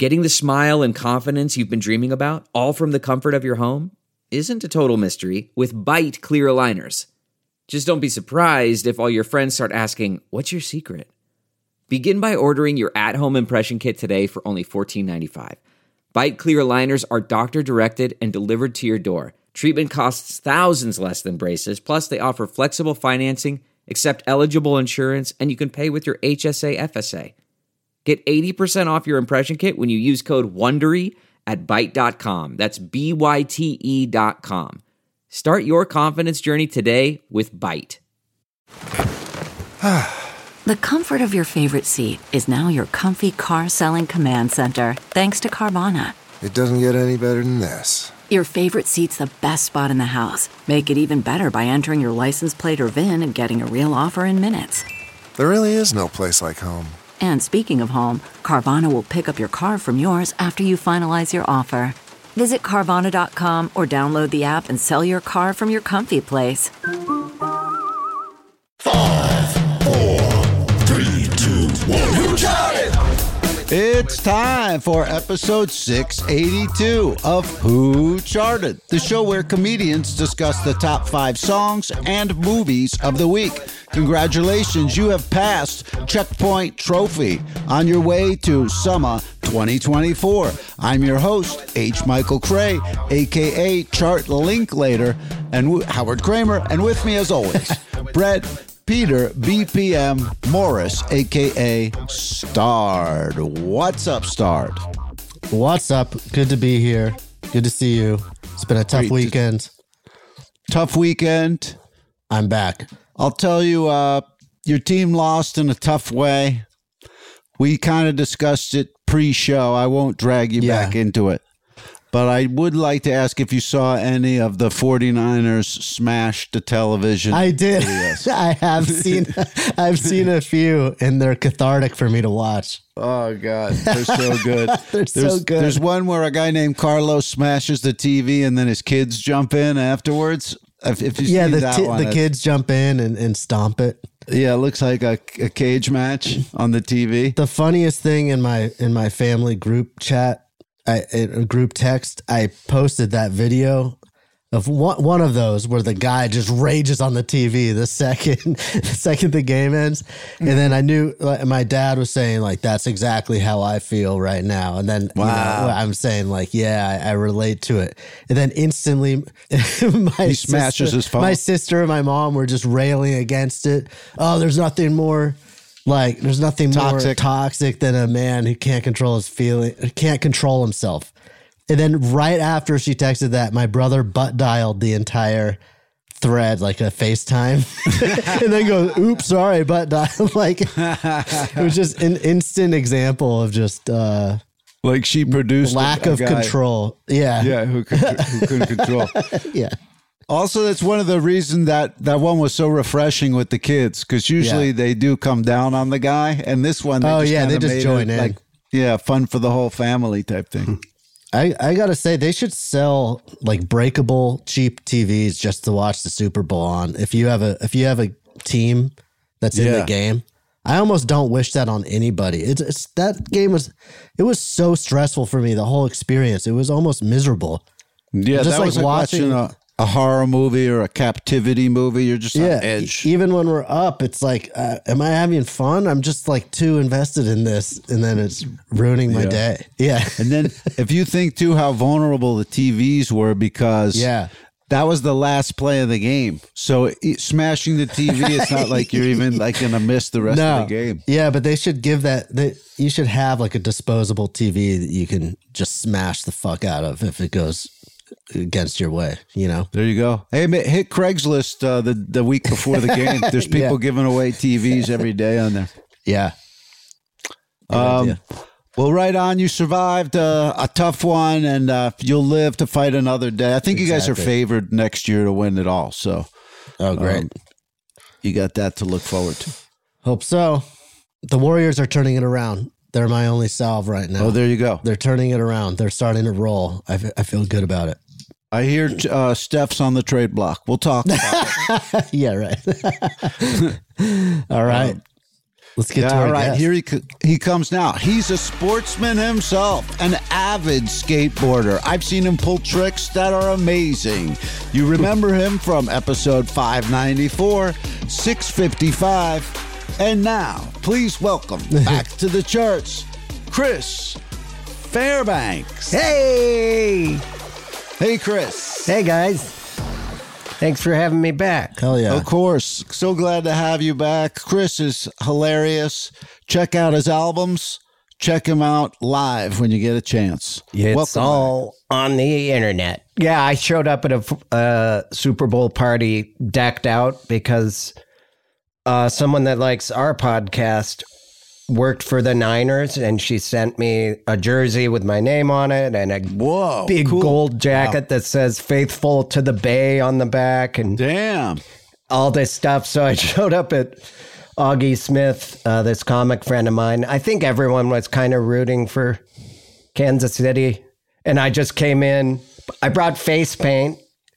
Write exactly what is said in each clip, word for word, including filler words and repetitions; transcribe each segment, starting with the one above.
Getting the smile and confidence you've been dreaming about, all from the comfort of your home, isn't a total mystery with Byte clear aligners. Just don't be surprised if all your friends start asking, "What's your secret?" Begin by ordering your at-home impression kit today for only fourteen ninety-five. Byte clear aligners are doctor-directed and delivered to your door. Treatment costs thousands less than braces, plus they offer flexible financing, accept eligible insurance, and you can pay with your H S A F S A. Get eighty percent off your impression kit when you use code WONDERY at byte dot com. That's B Y T E dot com. Start your confidence journey today with Byte. The comfort of your favorite seat is now your comfy car-selling command center, thanks to Carvana. It doesn't get any better than this. Your favorite seat's the best spot in the house. Make it even better by entering your license plate or V I N and getting a real offer in minutes. There really is no place like home. And speaking of home, Carvana will pick up your car from yours after you finalize your offer. Visit Carvana dot com or download the app and sell your car from your comfy place. Five, four, three, two, one. Who got it? It's time for episode six eighty-two of Who Charted, the show where comedians discuss the top five songs and movies of the week. Congratulations, you have passed Checkpoint Trophy on your way to Summer twenty twenty-four. I'm your host, H. Michael Cray, a k a. Chart Linklater, and w- Howard Kramer, and with me as always, Brett Peter B P M Morris, a k a. Stard. What's up, Stard? What's up? Good to be here. Good to see you. It's been a tough Great. weekend. Tough weekend. I'm back. I'll tell you, uh, your team lost in a tough way. We kind of discussed it pre-show. I won't drag you Yeah. back into it. But I would like to ask if you saw any of the 49ers smash the television. I did. videos. I have seen I've seen a few, and they're cathartic for me to watch. Oh, God. They're so good. They're there's, so good. There's one where a guy named Carlos smashes the T V and then his kids jump in afterwards. If, if you Yeah, see the that t- one, the it's- kids jump in and, and stomp it. Yeah, it looks like a, a cage match on the T V. The funniest thing in my in my family group chat, I in a group text, I posted that video of one one of those where the guy just rages on the T V the second the second the game ends, and then I knew like, my dad was saying like that's exactly how I feel right now, and then Wow. you know, I'm saying like yeah I, I relate to it, and then instantly my He smashes sister, his phone. my sister and my mom were just railing against it. Oh, there's nothing more. Like, there's nothing more Toxic. toxic than a man who can't control his feeling, can't control himself. And then right after she texted that, my brother butt dialed the entire thread, like a FaceTime, and then goes, "Oops, sorry, butt dial." Like, it was just an instant example of just uh, Like she produced lack a of guy- control. Yeah, Yeah, who, could, who couldn't control. yeah. Also, that's one of the reasons that that one was so refreshing with the kids, because usually Yeah. they do come down on the guy, and this one, they Oh, just yeah, they kinda just made join it in. Like, yeah, fun for the whole family type thing. I, I gotta say they should sell like breakable cheap T Vs just to watch the Super Bowl on. If you have a if you have a team that's in Yeah. the game, I almost don't wish that on anybody. It's, it's that game was it was so stressful for me, the whole experience. It was almost miserable. Yeah, Just that like was like watching, watching- a, a horror movie or a captivity movie. You're just Yeah, on edge. e- even when we're up, it's like, uh, am I having fun? I'm just like too invested in this, and then it's ruining my Yeah. day. Yeah, And then if you think too how vulnerable the T Vs were, because yeah. that was the last play of the game. So it, smashing the T V, it's not like you're even like going to miss the rest No. of the game. Yeah, but they should give that. They, you should have like a disposable T V that you can just smash the fuck out of if it goes against your way. You know. There you go. Hey, ma- hit Craigslist uh, the the week before the game. There's people Yeah. giving away T Vs every day on there. Yeah. Good Um, idea. well, right on. You survived uh, a tough one, and uh, you'll live to fight another day. I think you guys are Exactly. favored next year to win it all. So Oh, great. um, you got that to look forward to. Hope so. The Warriors are turning it around. They're my only salve right now. Oh, there you go. They're turning it around. They're starting to roll. I, f- I feel good about it. I hear uh, Steph's on the trade block. We'll talk about it. Yeah, right. All right. Um, Let's get Yeah, to our all right, guest. here he co- he comes now. He's a sportsman himself, an avid skateboarder. I've seen him pull tricks that are amazing. You remember him from episode five ninety-four, six fifty-five, and now, please welcome back to the charts, Chris Fairbanks. Hey! Hey, Chris. Hey, guys. Thanks for having me back. Hell yeah. Of course. So glad to have you back. Chris is hilarious. Check out his albums. Check him out live when you get a chance. It's Welcome all on the internet. Yeah, I showed up at a uh, Super Bowl party decked out because uh, someone that likes our podcast worked for the Niners, and she sent me a jersey with my name on it and a Whoa, big cool. gold jacket that says "Faithful to the Bay" on the back, and Damn. all this stuff. So I showed up at Augie Smith, uh, this comic friend of mine. I think everyone was kind of rooting for Kansas City, and I just came in. I brought face paint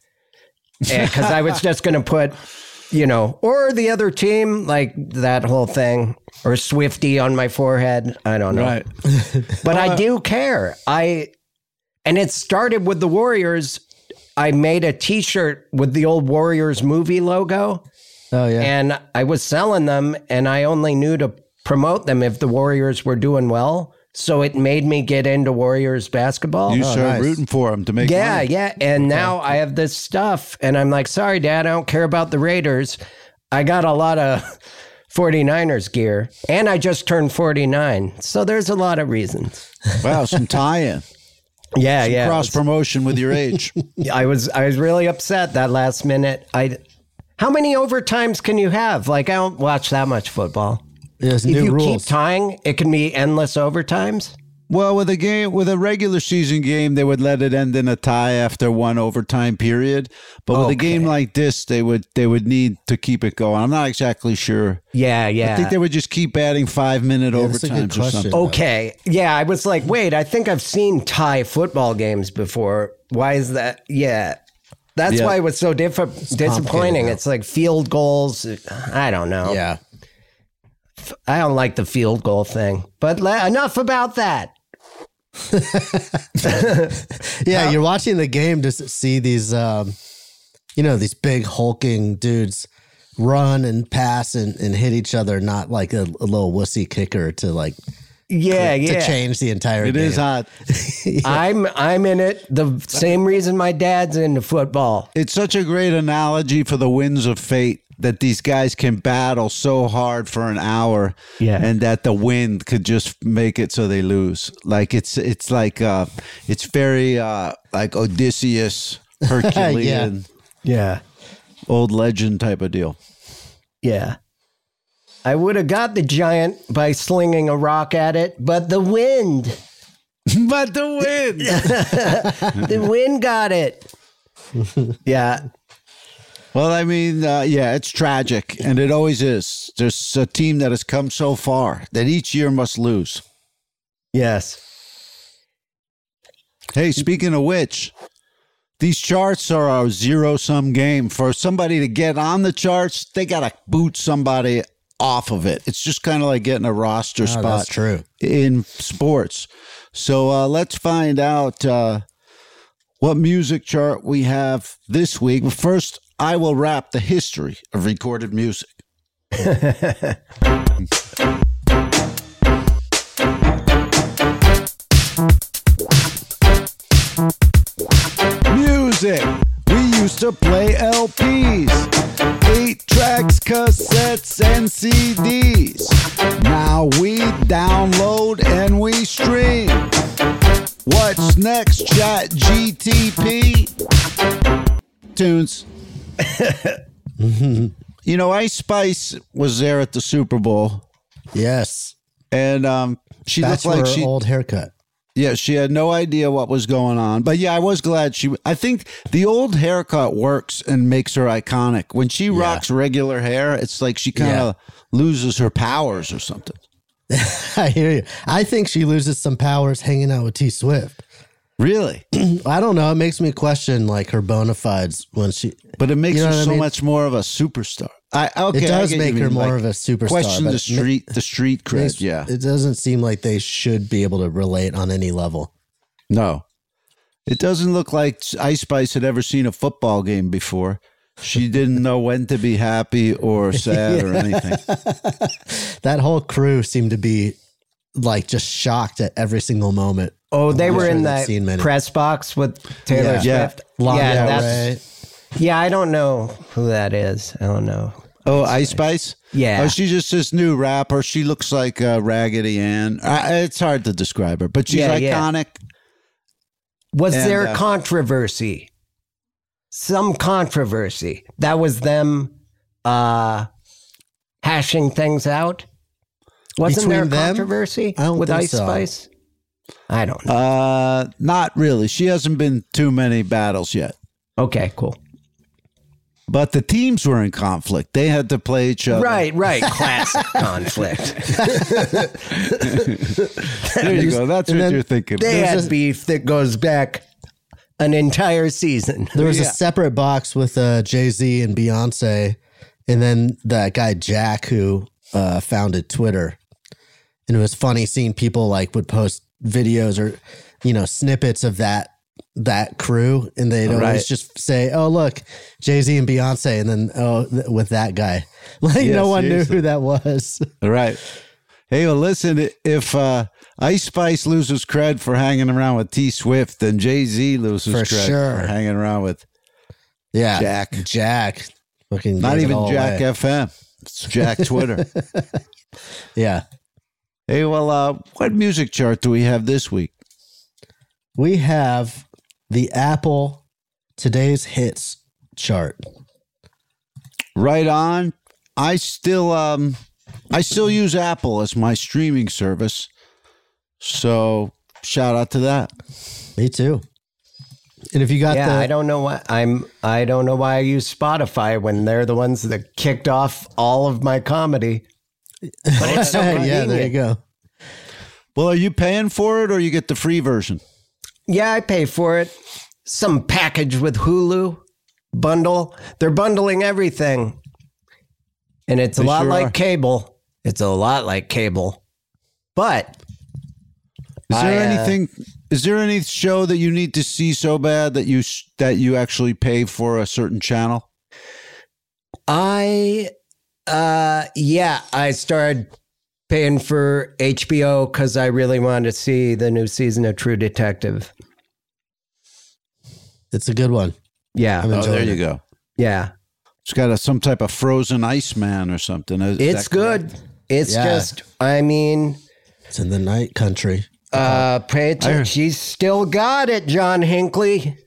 because I was just going to put, you know, or the other team, like that whole thing, or Swifty on my forehead. I don't know. Right. But I do care. I, and it started with the Warriors. I made a T-shirt with the old Warriors movie logo, Oh, yeah. and I was selling them, and I only knew to promote them if the Warriors were doing well. So it made me get into Warriors basketball. You Oh, started nice. rooting for him to make Yeah, money. yeah. And now I have this stuff, and I'm like, sorry, Dad, I don't care about the Raiders. I got a lot of forty-niners gear, and I just turned forty-nine. So there's a lot of reasons. Wow, some tie-in. Yeah, yeah. Cross promotion with your age. I was I was really upset that last minute. I How many overtimes can you have? Like, I don't watch that much football. There's If new you rules. keep tying, it can be endless overtimes. Well, with a game, with a regular season game, they would let it end in a tie after one overtime period. But with a game Okay. like this, they would they would need to keep it going. I'm not exactly sure. Yeah, yeah. I think they would just keep adding five minute Yeah, that's a good overtimes or question. something. Okay. Yeah, I was like, wait, I think I've seen tie football games before. Why is that? Yeah. That's Yeah. why it was so diff- disappointing. complicated now. It's like field goals. I don't know. Yeah. I don't like the field goal thing. But le- enough about that. Yeah, you're watching the game to s- see these, um, you know, these big hulking dudes run and pass and, and hit each other, not like a, a little wussy kicker to like Yeah, yeah. to change the entire It game. is hot. I'm I'm in it the same reason my dad's into football. It's such a great analogy for the winds of fate that these guys can battle so hard for an hour, Yeah. and that the wind could just make it so they lose. Like it's it's like uh, it's very uh, like Odysseus, Herculean, Yeah. old legend type of deal. Yeah. I would have got the giant by slinging a rock at it, but the wind, But the wind. the wind got it. Yeah. Well, I mean, uh, yeah, it's tragic, and it always is. There's a team that has come so far that each year must lose. Yes. Hey, speaking of which, these charts are a zero-sum game. For somebody to get on the charts, they got to boot somebody off of it. It's just kind of like getting a roster Oh, spot that's true. in sports. So uh, let's find out uh, what music chart we have this week. But first, I will wrap the history of recorded music. Music. We used to play L Ps, eight tracks, cassettes, and C Ds. Now we download and we stream. What's next, Chat G T P? Tunes. You know, Ice Spice was there at the Super Bowl, Yes. and um, she That's looked for like her she. old haircut. Yeah, she had no idea what was going on. But yeah, I was glad she. I think the old haircut works and makes her iconic. When she rocks regular hair, it's like she kind of loses her powers or something. I hear you. I think she loses some powers hanging out with T Swift. Really? I don't know. It makes me question like her bona fides when she. But it makes You know her what I so mean? much more of a superstar. I okay. It does I get make you her mean, more like, of a superstar. Question but the it ma- street, the street cred. makes- Yeah, It doesn't seem like they should be able to relate on any level. no, it doesn't look like Ice Spice had ever seen a football game before. She didn't know when to be happy or sad or anything. That whole crew seemed to be like just shocked at every single moment. Oh, they I'm were sure in they've that seen many. press box with Taylor Yeah. Swift. Lana yeah, Del that's, Rey. yeah, I don't know who that is. I don't know. Oh, Ice Spice? Yeah. Oh, she's just this new rapper. She looks like uh, Raggedy Ann. Uh, it's hard to describe her, but she's Yeah, yeah. iconic. Was And, there uh, controversy? Some controversy. That was them uh, hashing things out? Wasn't there a Between them? controversy I don't with think Ice so. Spice? I don't know. Uh, not really. She hasn't been too many battles yet. Okay, cool. But the teams were in conflict. They had to play each other. Right, right. Classic conflict. There you go. That's And what then you're thinking. They There's had a- beef that goes back an entire season. There was Yeah. a separate box with uh, Jay-Z and Beyonce, and then that guy Jack who uh, founded Twitter. And it was funny seeing people like would post videos or, you know, snippets of that that crew, and they'd always Right. just say, "Oh, look, Jay-Z and Beyonce," and then oh, th- with that guy, like Yeah, no one seriously. knew who that was. All right. Hey, well, listen, if uh, Ice Spice loses cred for hanging around with T Swift, then Jay-Z loses For cred sure. for hanging around with Yeah, Jack. Jack, fucking not gave it even all Jack away. F M. It's Jack Twitter. Yeah, Hey, well, uh, what music chart do we have this week? we have the Apple Today's Hits chart. Right on. I still um I still use Apple as my streaming service. So shout out to that. Me too. And if you got Yeah, the, I don't know why I'm I don't know why I use Spotify when they're the ones that kicked off all of my comedy. But it's so yeah, there you convenient. go. Well, are you paying for it or you get the free version? Yeah, I pay for it. Some package with Hulu bundle. They're bundling everything. And it's a They lot sure like are. cable. It's a lot like cable. But Is there I, uh, anything is there any show that you need to see so bad that you s- that you actually pay for a certain channel? I uh yeah, I started paying for H B O because I really wanted to see the new season of True Detective. It's a good one. Yeah. I'm Oh, enjoying there it. you go. Yeah. It's got a, some type of frozen ice man or something. Is It's that correct? good. It's Yeah. just I mean It's in the night country. Uh, pay attention. She's still got it, John Hinckley.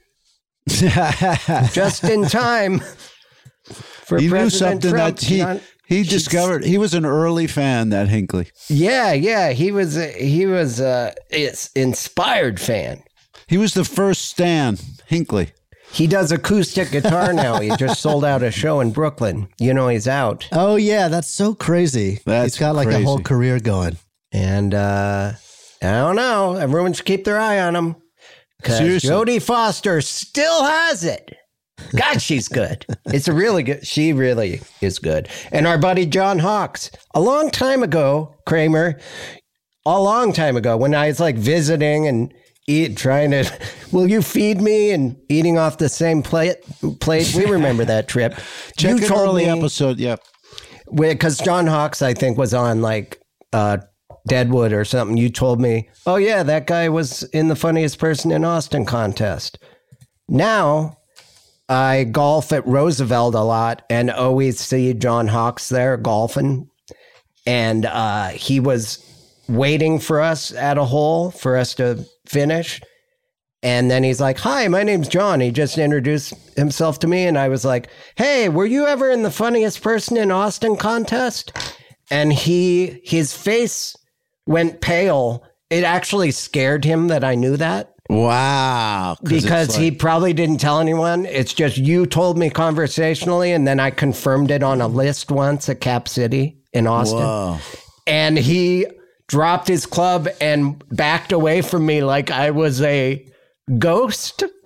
Just in time for He knew President something Trump. that he John- he She's- discovered. He was an early fan, that Hinckley. Yeah, yeah. He was. A, he was a it's inspired fan. He was the first Stan Hinckley. He does acoustic guitar now. He just sold out a show in Brooklyn. You know, he's out. Oh yeah, that's so crazy. That's He's got like a whole crazy. career going. And uh, I don't know. Everyone should keep their eye on him. Because Seriously. Jodie Foster still has it. God, she's good. It's a really good. She really is good. And our buddy John Hawkes, a long time ago, Kramer, a long time ago, when I was like visiting and eat, trying to, will you feed me and eating off the same plate? Plate. We remember that trip. Check you an told early me episode. Yep. because John Hawkes, I think, was on like uh, Deadwood or something. You told me, oh yeah, that guy was in the funniest person in Austin contest. Now I golf at Roosevelt a lot and always see John Hawkes there golfing, and uh, he was waiting for us at a hole for us to finish. And then he's like, hi, my name's John. He just introduced himself to me. And I was like, hey, were you ever in the funniest person in Austin contest? And he, his face went pale. It actually scared him that I knew that Wow. because he probably didn't tell anyone. It's just you told me conversationally. And then I confirmed it on a list once at Cap City in Austin. Whoa. And he dropped his club and backed away from me like I was a ghost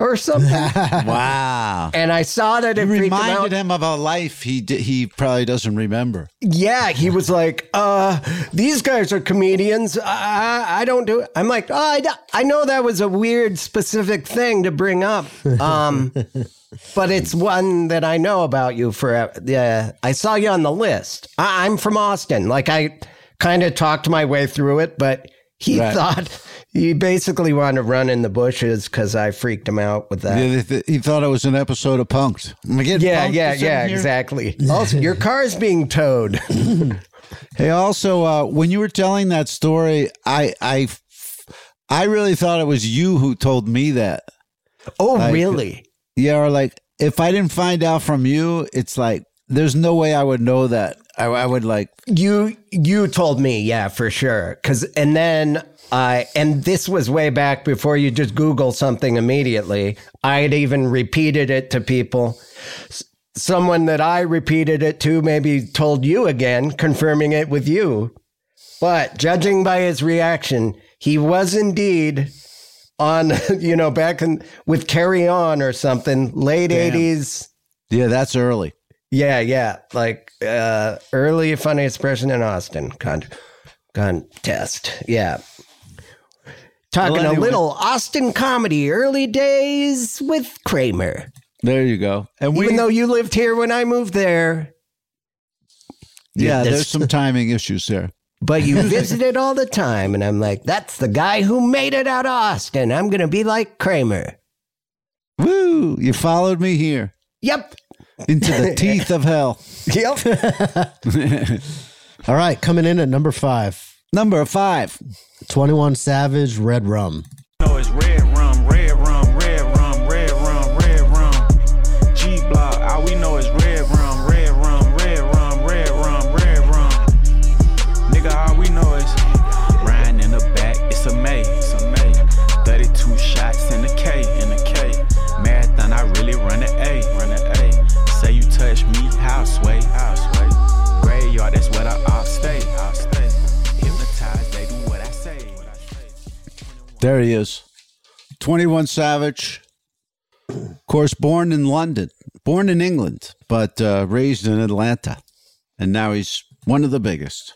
or something. Wow. And I saw that it It freaked him out. reminded him of a life he di- he probably doesn't remember. Yeah, he was like, uh, these guys are comedians. I, I don't do it. I'm like, oh, I, I know that was a weird, specific thing to bring up. Um, but it's one that I know about you forever. Yeah, I saw you on the list. I, I'm from Austin. Like, I kind of talked my way through it, but he Right. thought he basically wanted to run in the bushes because I freaked him out with that. Yeah, they th- he thought it was an episode of Punked. Am I getting Yeah, punked yeah, or something yeah, here? exactly. Also, your car's being towed. Hey, also, uh, when you were telling that story, I, I, I really thought it was you who told me that. Oh, Like, really? Yeah, or like if I didn't find out from you, it's like there's no way I would know that. I, I would like. You you told me, yeah, for sure. Cause and then I and this was way back before you just Google something immediately. I had even repeated it to people. S- Someone that I repeated it to maybe told you again, confirming it with you. But judging by his reaction, he was indeed on, you know, back in with Carry On or something, late Damn. eighties. Yeah, that's early. Yeah, yeah. Like uh, early funny expression in Austin con- contest. Yeah. Talking Well, anyway. a little Austin comedy, early days with Kramer. There you go. And we, Even though you lived here when I moved there, yeah, there's- there's some timing issues there. but you visited all the time. And I'm like, that's the guy who made it out of Austin. I'm going to be like Kramer. Woo! You followed me here Yep. into the teeth of hell. Yep. All right, coming in at number five, Number five. twenty-one Savage, Red Rum. know it's red rum, red rum, red rum, red rum, red rum. G block, all we know is red rum, red rum, red rum, red rum, red rum. Nigga, all we know is riding in the back, it's a May, it's a May. thirty-two shots in the K, in the K. Marathon, I really run an A, run an A. Say you touch me, how sway, how sway. Graveyard, that's what I all stay, I'll stay. Hypnotized, they do what I say, what I say. There he is. twenty-one Savage. Of course, born in London, born in England, but uh, raised in Atlanta. And now he's one of the biggest.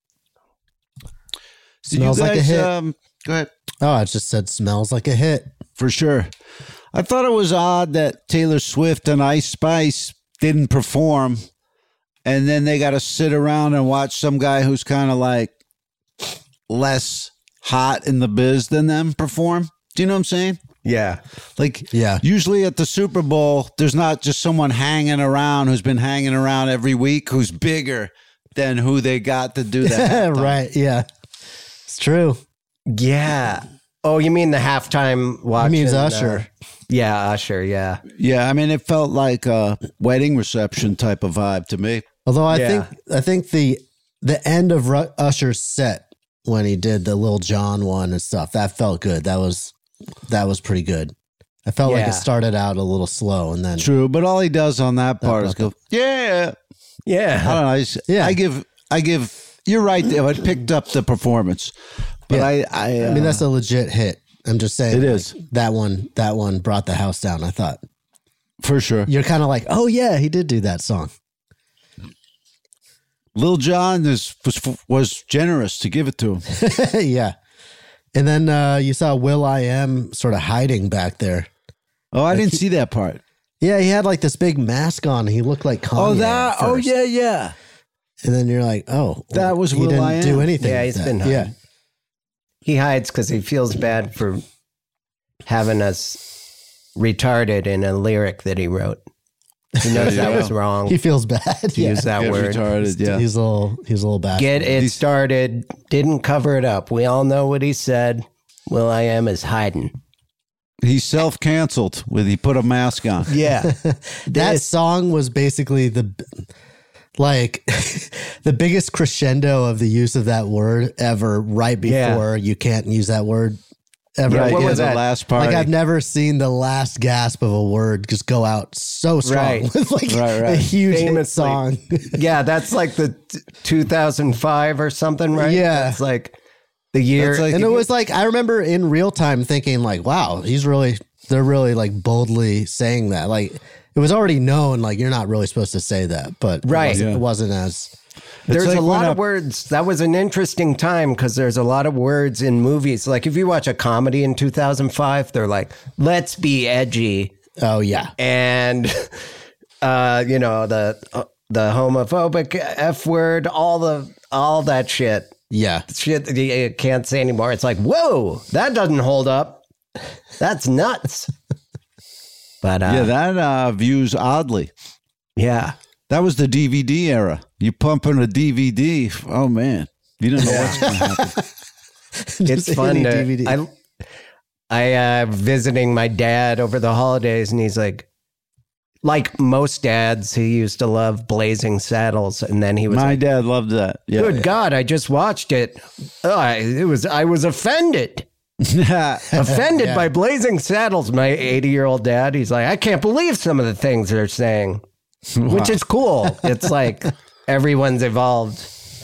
Did Smells you like a guys, hit. Um, go ahead. Oh, I just said smells like a hit. For sure. I thought it was odd that Taylor Swift and Ice Spice didn't perform. And then they got to sit around and watch some guy who's kind of like less hot in the biz than them perform. Do you know what I'm saying? Yeah. Like, Yeah. usually at the Super Bowl, there's not just someone hanging around who's been hanging around every week who's bigger than who they got to do that. Right, yeah. It's true. Yeah. Oh, you mean the halftime watch? He means and, uh, Usher. yeah, Usher. Yeah. Yeah, I mean, it felt like a wedding reception type of vibe to me. Although I Yeah. think I think the the end of Ru- Usher's set when he did the Lil Jon one and stuff, that felt good. That was that was pretty good. I felt like Yeah. it started out a little slow and then True, but all he does on that part is go, yeah. I Yeah. don't know. I, just- Yeah. I give, I give. You're right. There, it picked up the performance, but Yeah. I, I, uh, I mean that's a legit hit. I'm just saying It like, is. that one that one brought the house down. I thought for sure. you're kind of like, oh yeah, he did do that song. Lil Jon is was was generous to give it to him. Yeah. And then uh, you saw Will I Am sort of hiding back there. Oh, I didn't see that part. Yeah, he had like this big mask on. He looked like Kanye. Oh, that. at Oh, first. yeah, yeah. And then you're like, oh, That was he Will didn't I Am. do anything. Yeah, with he's that. been yeah. hiding. He hides because he feels bad for having us retarded in a lyric that he wrote. He knows that was wrong He feels bad. to yeah. use that Yeah, word. retarded, yeah. He's a little. He's a little bad. Get it started. Didn't cover it up. We all know what he said. Will I Am is hiding. He self-canceled with he put a mask on. Yeah. that This- song was basically the like the biggest crescendo of the use of that word ever. Right Yeah. before you can't use that word ever. Right, what yeah, was the that? last part. Like I've never seen the last gasp of a word just go out so strong Right. with like Right, right. a huge hit Famously. song. Yeah, that's like the t- two thousand five or something, right? Yeah. It's like the year. That's like- And it was like I remember in real time thinking like, wow, he's really they're really like boldly saying that. Like it was already known, like you're not really supposed to say that, but Right. it wasn't, Yeah. it wasn't as. There's like a lot when of a- words. That was an interesting time because there's a lot of words in movies. Like if you watch a comedy in two thousand five, they're like, let's be edgy. Oh yeah, And, uh, you know, the uh, the homophobic F word, all the all that shit. yeah. Shit that you can't say anymore. It's like, whoa, that doesn't hold up. That's nuts. But uh, Yeah, that uh, views oddly. yeah. That was the D V D era. You pump in a D V D. Oh, man. You don't know what's going to happen. It's Just fun any to, D V D. I, I uh, visiting my dad over the holidays, and he's like, like most dads, he used to love Blazing Saddles, and then he was My like, dad loved that. Yeah. "Good God, I just watched it. Oh, I, it was I was offended, offended Yeah. by Blazing Saddles." My eighty-year-old dad, he's like, "I can't believe some of the things they're saying," which is cool. It's like everyone's evolved.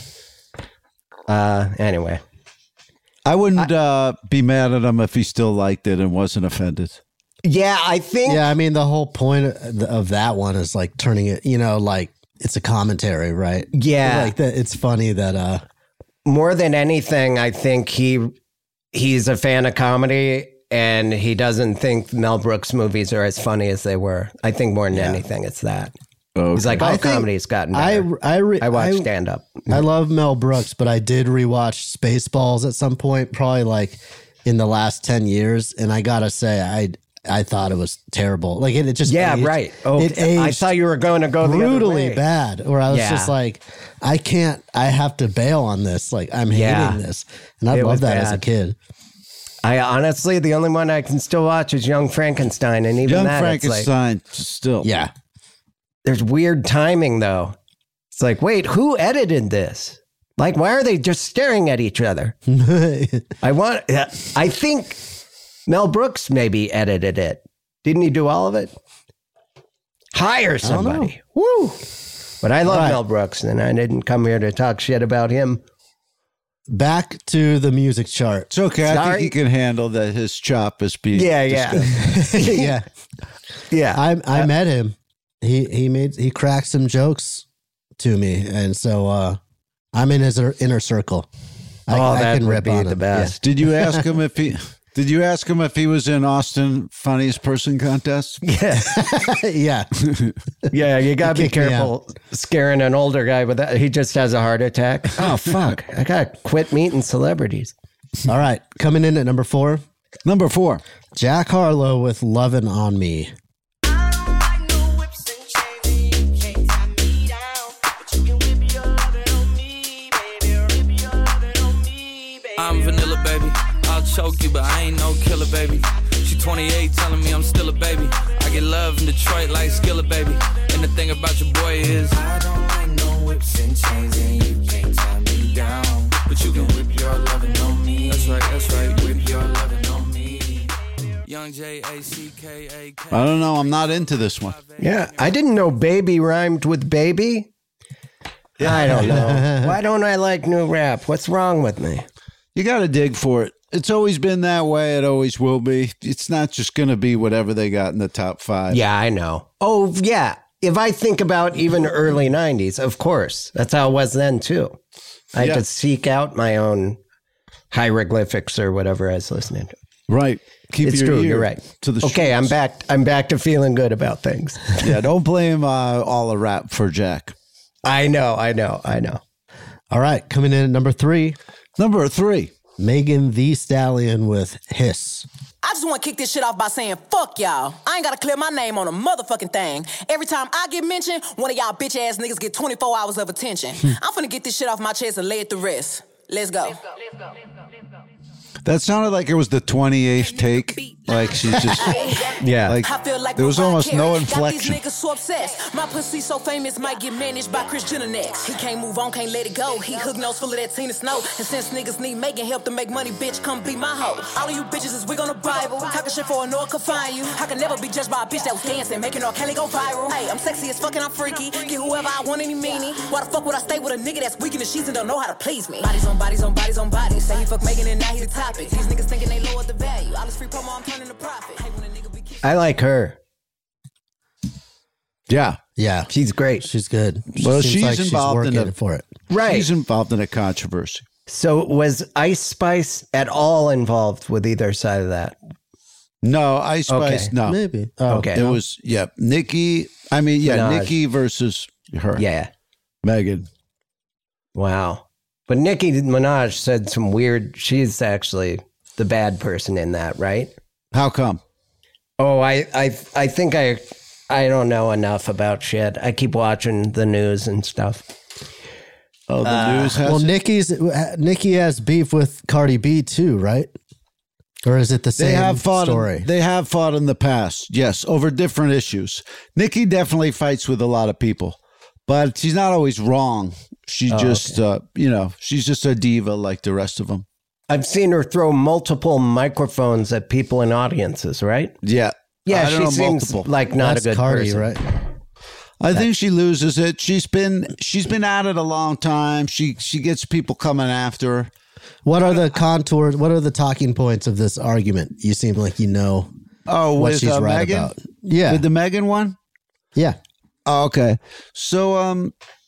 Uh, anyway. I wouldn't uh, be mad at him if he still liked it and wasn't offended. Yeah, I think. Yeah, I mean the whole point of of that one is like turning it, you know, like it's a commentary, right? Yeah. like that. It's funny that uh, More than anything, I think he he's a fan of comedy, and he doesn't think Mel Brooks movies are as funny as they were. I think more than anything, it's that. Okay. He's like, I oh, think comedy's gotten I better. I re- I watch I- stand up. I love Mel Brooks, but I did rewatch Spaceballs at some point, probably like in the last ten years, and I gotta say, I I thought it was terrible. Like it, it just Yeah, aged- right. Oh, it I aged thought you were going to go the other brutally way. bad. Where I was Yeah. just like, I can't. I have to bail on this. Like I'm Yeah. hating this, and I It love was that as a bad. kid. I honestly, the only one I can still watch is Young Frankenstein, and even Young that, it's like, Frankenstein, still. Yeah, there's weird timing though. It's like, wait, who edited this? Like, why are they just staring at each other? I want. I think Mel Brooks maybe edited it. Didn't he do all of it? Hire somebody. Woo! But I love All right. Mel Brooks, and I didn't come here to talk shit about him. back to the music chart. It's okay. I Sorry. think he can handle that his chop is being Yeah, yeah, discussed. yeah, yeah. I I met him. He he made he cracked some jokes to me, and so uh, I'm in his inner circle. I, oh, I that can would rip be on the him. best. Did you ask him if he did you ask him if he was in Austin Funniest Person Contest? Yeah, Yeah, yeah. yeah. You gotta be Kick me careful scaring an older guy with that. He just has a heart attack. Oh fuck! I gotta quit meeting celebrities. All right, coming in at number four, Number four. Jack Harlow with "Lovin' on Me." I'm vanilla, baby. I'll choke you, but I ain't no killer, baby. She twenty-eight, telling me I'm still a baby. I get love in Detroit like Skillet, baby. And the thing about your boy is I don't like no whips and chains, and you can't tie me down. But you can whip your lovin' on me. That's right, that's right. Whip your lovin' on me. Young J A C K A K. I don't know. I'm not into this one. Yeah, I didn't know baby rhymed with baby. I don't know. Why don't I like new rap? What's wrong with me? You got to dig for it. It's always been that way. It always will be. It's not just going to be whatever they got in the top five. Yeah, I know. Oh, yeah. If I think about even early nineties, of course. That's how it was then, too. I had Yeah. to seek out my own hieroglyphics or whatever I was listening to. Right. Keep It's your true. ear You're right. to the okay, I'm shores. back. I'm back to feeling good about things. Yeah, don't blame uh, all the rap for Jack. I know. I know. I know. All right, coming in at number three, Number three. Megan Thee Stallion with "Hiss." I just want to kick this shit off by saying, fuck y'all. I ain't got to clear my name on a motherfucking thing. Every time I get mentioned, one of y'all bitch ass niggas get twenty-four hours of attention. I'm finna get this shit off my chest and lay it to rest. Let's go. That sounded like it was the twenty-eighth take. Like she's just, Yeah. like, I feel like there was Mariah almost no Carey. inflection. Got these niggas so obsessed. My pussy so famous might get managed by Kris Jenner next. He can't move on, can't let it go. He hook nose full of that Tina Snow. And since niggas need making help to make money, bitch, come be my hoe. All of you bitches is wig on the Bible. Talking shit for a no could find you. I can never be judged by a bitch that was dancing, making R. Kelly go viral. Hey, I'm sexy as fucking, I'm freaky. Get whoever I want, any meanie. Why the fuck would I stay with a nigga that's weak in the sheets and don't know how to please me? Bodies on bodies on bodies on bodies. Say he fuck Megan and now he the topic. These niggas thinking they lower the value. All this free promo, I'm turning to profit. Hey, when a nigga be I like her. Yeah. Yeah. She's great. She's good. She Well, seems she's like involved she's in working a- for it. Right. She's involved in a controversy. So was Ice Spice at all involved with either side of that? No, Ice Okay. Spice, no. Maybe. Oh, Okay. It was, yeah, Nicki. I mean, yeah, Minaj. Nicki versus her. Yeah. Megan. Wow. But Nicki Minaj said some weird, she's actually the bad person in that, right? How come? Oh, I, I, I think I, I don't know enough about shit. I keep watching the news and stuff. Oh, the Uh, news has Well, it? Nicki's Nicki has beef with Cardi B too, right? Or is it the same They have fought. story? In, they have fought in the past, yes, over different issues. Nicki definitely fights with a lot of people, but she's not always wrong. She Oh, just, uh, you know, she's just a diva like the rest of them. I've seen her throw multiple microphones at people in audiences, right? Yeah, Yeah, I don't she know, seems multiple. like not That's a good Cardi, person. right? I think she loses it. She's been she's been at it a long time. She she gets people coming after her. What are the contours? What are the talking points of this argument? You seem like you know Oh, what with she's uh, right Megan? about. Yeah, With the Megan one? yeah. Oh, okay. So um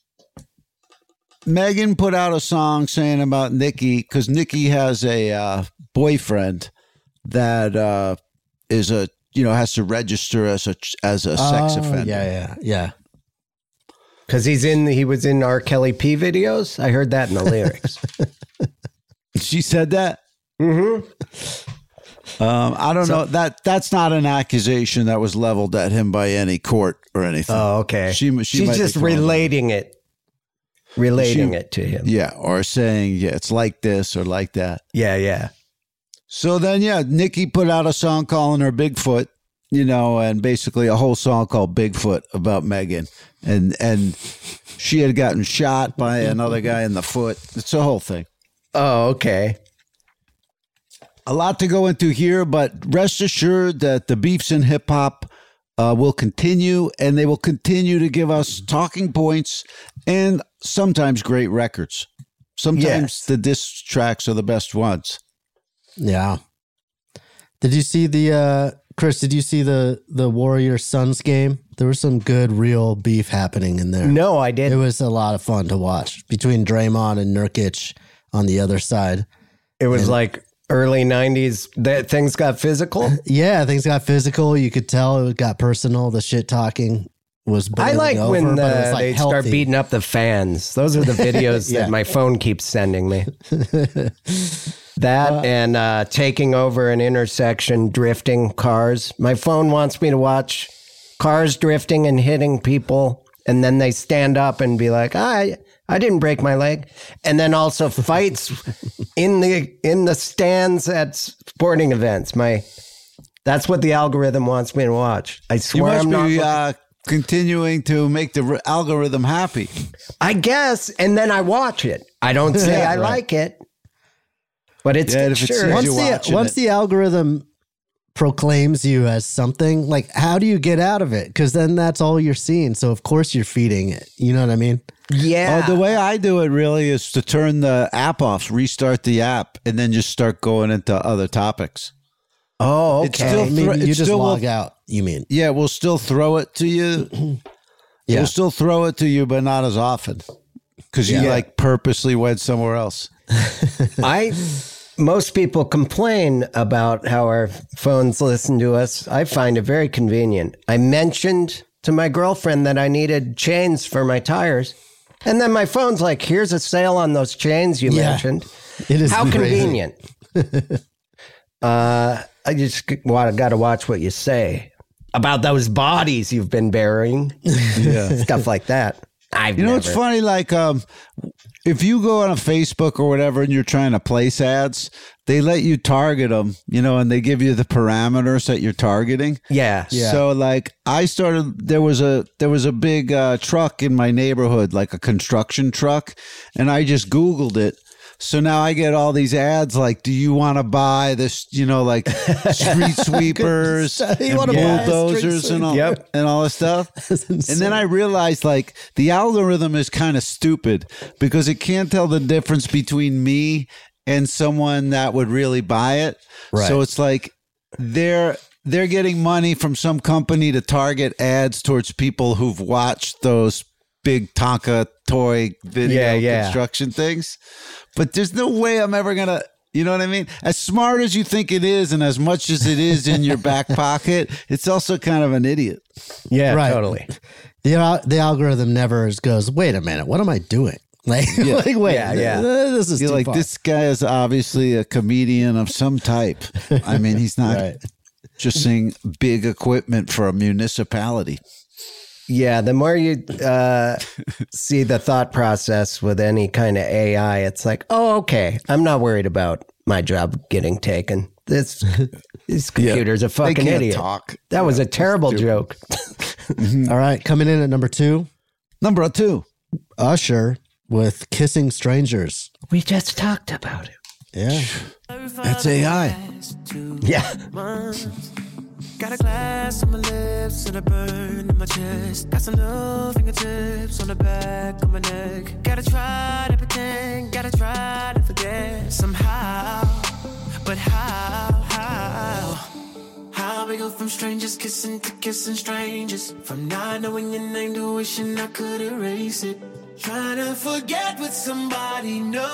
Megan put out a song saying about Nicki because Nicki has a uh, boyfriend that uh, is a you know has to register as a as a sex Oh, offender. Yeah, yeah, yeah. Because he's in, he was in R. Kelly P videos. I heard that in the lyrics. She said that. Mm-hmm. Um, I don't know that that's not an accusation that was leveled at him by any court or anything. Oh, okay. She, she She's might be just throwing it. relating it, relating She- it to him. Yeah, or saying yeah, it's like this or like that. Yeah, yeah. So then, yeah, Nicki put out a song calling her Bigfoot, you know, and basically a whole song called Bigfoot about Megan. And and she had gotten shot by another guy in the foot. It's a whole thing. Oh, okay. A lot to go into here, but rest assured that the beefs in hip hop uh, will continue, and they will continue to give us talking points and sometimes great records. Sometimes Yes. the diss tracks are the best ones. Yeah. Did you see the uh Chris, did you see the the Warriors Suns game? There was some good real beef happening in there. No, I It didn't. was a lot of fun to watch between Draymond and Nurkic on the other side. It was like early nineties that things got physical. Yeah, things got physical. You could tell it got personal. The shit talking was I boiling like over, when but it was uh, like they start healthy. beating up the fans. Those are the videos Yeah. that my phone keeps sending me. That and uh, taking over an intersection, drifting cars. My phone wants me to watch cars drifting and hitting people, and then they stand up and be like, "I, I didn't break my leg," and then also fights in the in the stands at sporting events. My that's what the algorithm wants me to watch. I You swear must I'm not. be looking- uh, continuing to make the r- algorithm happy. I guess, and then I watch it. I don't say Yeah, I right. like it, but it's Yeah, if it sure. says once you're the watching once it. the algorithm proclaims you as something, like how do you get out of it? Because then that's all you're seeing. So of course you're feeding it. You know what I mean? Yeah. Oh, the way I do it really is to turn the app off, restart the app, and then just start going into other topics. Oh, It's okay. still I mean, thro- you it's just still log will- out. You mean? Yeah, we'll still throw it to you. Yeah. We'll still throw it to you, but not as often because you Yeah. like purposely went somewhere else. I most people complain about how our phones listen to us. I find it very convenient. I mentioned to my girlfriend that I needed chains for my tires, and then my phone's like, "Here's a sale on those chains you Yeah. mentioned." It is How crazy. convenient. uh, I just got to watch what you say about those bodies you've been burying. Yeah. Stuff like that. I've You know, never. it's funny. Like, um, if you go on a Facebook or whatever and you're trying to place ads, they let you target them, you know, and they give you the parameters that you're targeting. Yeah. So, like, I started. There was a there was a big uh, truck in my neighborhood, like a construction truck, and I just Googled it. So now I get all these ads like, do you want to buy this, you know, like street sweepers You and wanna buy a street bulldozers and all, Yep. and all this stuff? And then I realized like the algorithm is kind of stupid because it can't tell the difference between me and someone that would really buy it. Right. So it's like they're they're getting money from some company to target ads towards people who've watched those big Tonka toy video Yeah, yeah. construction things. But there's no way I'm ever going to, you know what I mean? As smart as you think it is and as much as it is in your back pocket, it's also kind of an idiot. Yeah, Right. totally. The al- the algorithm never goes, wait a minute, what am I doing? Like, Yeah. like wait, Yeah, yeah. this is You're too like, far. this guy is obviously a comedian of some type. I mean, he's not Right. just saying big equipment for a municipality. Yeah, the more you uh, see the thought process with any kind of A I, it's like, oh, okay, I'm not worried about my job getting taken. This these computers are They fucking can't idiot. talk. That was a terrible joke. All right, coming in at number two, Number two. Usher with Kissing Strangers. We just talked about it. Yeah. That's A I. Yeah. Got a glass on my lips and a burn in my chest. Got some little fingertips on the back of my neck. Gotta try to pretend, gotta try to forget somehow. But how, how? How we go from strangers kissing to kissing strangers? From not knowing your name to wishing I could erase it. Trying to forget what somebody knows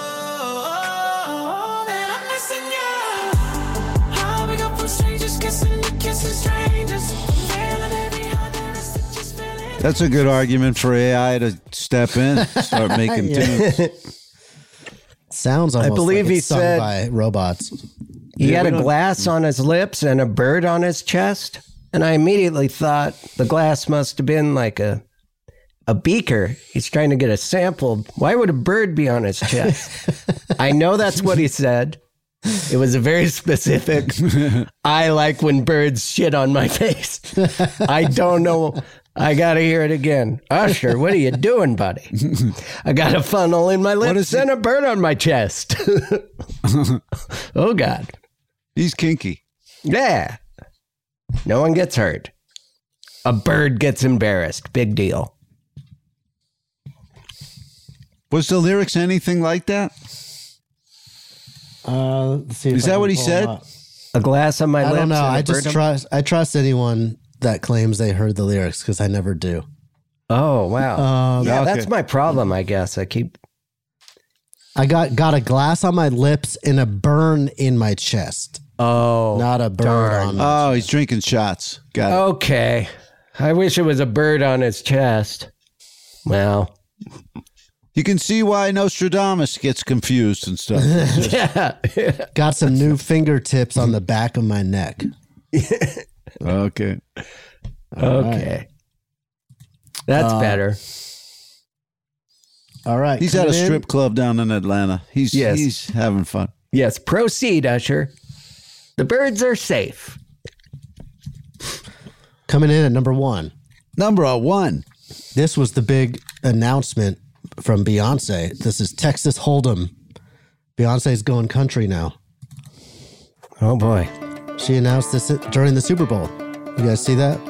that I'm missing you. How we go from strangers kissing to kissing strangers? Feeling every heart there is to just feeling. That's a good argument for A I to step in, start making Yeah. tunes. Sounds almost believe like he it's sung said- by robots. He Yeah, had we a don't- glass on his lips and a bird on his chest. And I immediately thought the glass must have been like a a beaker. He's trying to get a sample. Why would a bird be on his chest? I know that's what he said. It was a very specific. I like when birds shit on my face. I don't know. I got to hear it again. Usher, what are you doing, buddy? I got a funnel in my lips is and a bird on my chest. Oh, God. He's kinky. Yeah. No one gets hurt. A bird gets embarrassed. Big deal. Was the lyrics anything like that? Uh, let's see if Is I that can what he pull said? them up. A glass on my I lips. don't know. and a I just bird on- trust. I trust anyone that claims they heard the lyrics because I never do. Oh, wow. Um, yeah, okay. that's my problem, I guess. I keep. I got got a glass on my lips and a burn in my chest. Oh. Not a bird darn. on my Oh, he's drinking shots. Got it. Okay. I wish it was a bird on his chest. Well. You can see why Nostradamus gets confused and stuff. Yeah. Got some new fingertips on the back of my neck. Okay. Okay. That's Uh, better. All right. He's at a coming in- strip club down in Atlanta. He's Yes. he's having fun. Yes. Proceed, Usher. The birds are safe. Coming in at number one. Number one. This was the big announcement from Beyonce. This is Texas Hold'em. Beyonce's going country now. Oh, boy. She announced this during the Super Bowl. You guys see that?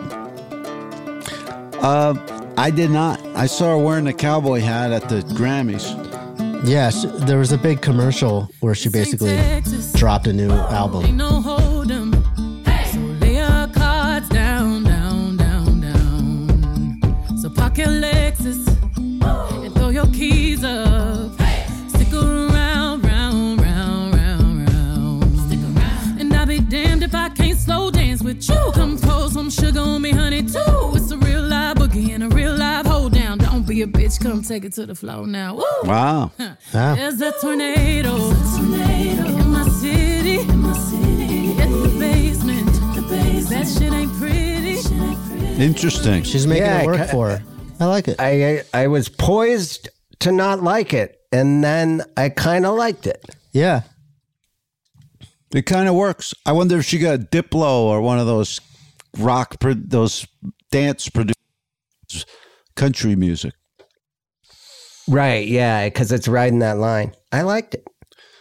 Uh, I did not. I saw her wearing a cowboy hat at the Grammys. Yeah, she, there was a big commercial where she basically dropped a new album. No hold 'em. So lay your cards down, down, down, down. So park your Lexus and throw your keys up. Stick around, round, round, round, round. Stick around. And I'll be damned if I can't slow dance with you. Come pour some sugar on me, honey, too. It's a real live boogie and a real live hold down. Don't be a bitch, come take it to the floor now. Woo. Wow. Yeah. There's a tornado, in my city, in my city, in the basement. The basement. That shit ain't pretty. Interesting. She's making Yeah, it I work ca- for her. I like it. I, I I was poised to not like it, and then I kind of liked it. Yeah. It kind of works. I wonder if she got Diplo or one of those rock, pro- those dance producers, country music. Right, yeah, because it's riding that line. I liked it.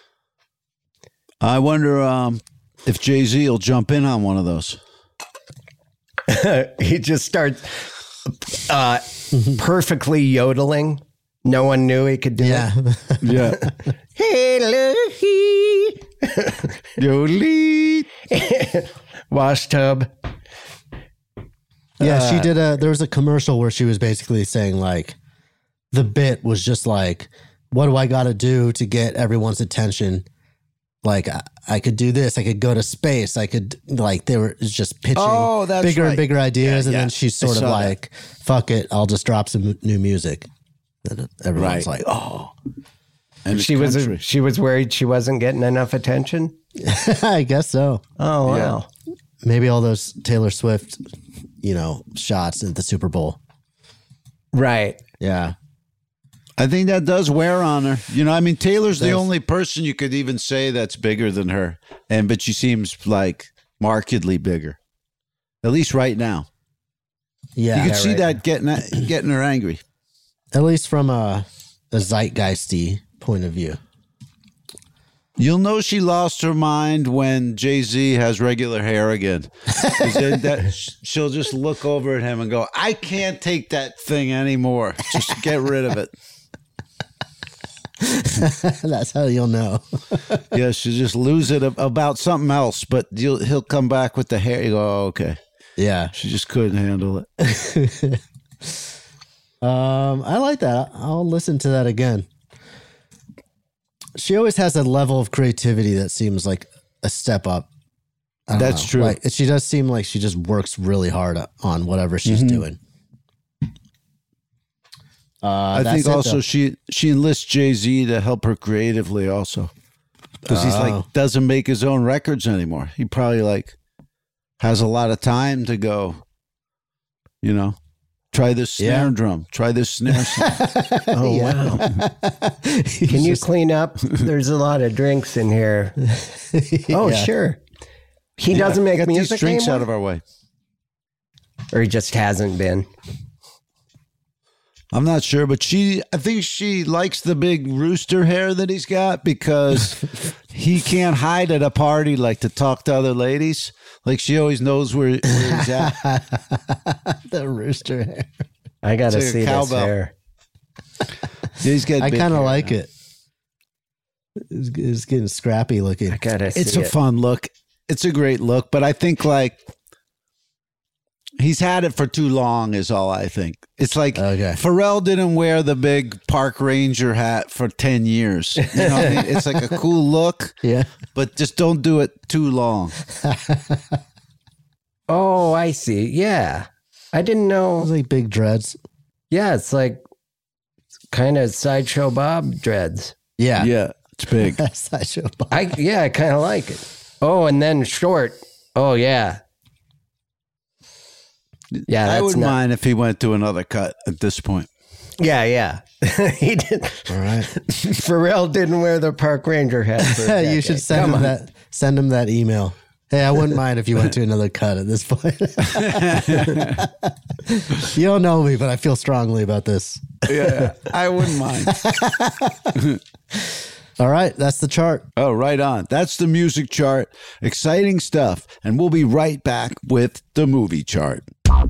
I wonder um, if Jay-Z will jump in on one of those. He just starts uh, perfectly yodeling. No one knew he could do Yeah. it. Yeah. Hey, Lucy. Yoli. wash tub. Yeah, she Uh, did a. There was a commercial where she was basically saying like, the bit was just like, what do I got to do to get everyone's attention? Like I, I could do this. I could go to space. I could like they were just pitching Oh, that's bigger right. and bigger ideas, Yeah, and yeah. then she's I sort of saw that. like, fuck it, I'll just drop some new music. Then everyone's Right. like, oh, And she was she was worried she wasn't getting enough attention. I guess so. Oh wow. Maybe all those Taylor Swift, you know, shots at the Super Bowl. Right. Yeah. I think that does wear on her. You know, I mean, Taylor's the Does. only person you could even say that's bigger than her. And but she seems like markedly bigger. At least right now. Yeah. You could Yeah, see right. that getting getting her angry. At least from a, a zeitgeisty point of view. You'll know she lost her mind when Jay-Z has regular hair again. 'Cause then that, she'll just look over at him and go, I can't take that thing anymore. Just get rid of it. That's how you'll know. Yeah, she'll just lose it ab- about something else, but you'll, he'll come back with the hair. You go, oh, okay. Yeah. She just couldn't handle it. Um, I like that. I'll listen to that again. She always has a level of creativity that seems like a step up. I don't That's know. true. Like, she does seem like she just works really hard on whatever she's Mhm. doing. Uh, I that's think it, also though. she she enlists Jay-Z to help her creatively also. Because he's Oh. like, doesn't make his own records anymore. He probably like has a lot of time to go, you know, try this snare Yeah. drum, try this snare sound. Oh Yeah. wow. Can you clean up? There's a lot of drinks in here. Oh Yeah. sure. He Yeah, doesn't make get music these drinks anymore? out of our way. Or he just hasn't been. I'm not sure, but she, I think she likes the big rooster hair that he's got because he can't hide at a party like to talk to other ladies. Like she always knows where, where he's at. The rooster hair. I gotta It's like a see this cowbell. hair. He's got I big kind of hair like now. it. It's, it's getting scrappy looking. I gotta see It's a it. fun look. It's a great look, but I think like he's had it for too long is all I think. It's like Okay. Pharrell didn't wear the big park ranger hat for ten years. You know what I mean? It's like a cool look, Yeah. but just don't do it too long. Oh, I see. Yeah. I didn't know. It's like big dreads. Yeah, it's like kind of Sideshow Bob dreads. Yeah. Yeah, it's big. Sideshow Bob. I yeah, I kind of like it. Oh, and then short. Oh yeah. Yeah, I that's wouldn't not, mind if he went to another cut at this point. Yeah, yeah. he did. All right. Pharrell didn't wear the park ranger hat. For a You decade. should send Come him on. that. Send him that email. Hey, I wouldn't mind if you went to another cut at this point. You don't know me, but I feel strongly about this. Yeah, I wouldn't mind. All right, that's the chart. Oh, right on. That's the music chart. Exciting stuff. And we'll be right back with the movie chart.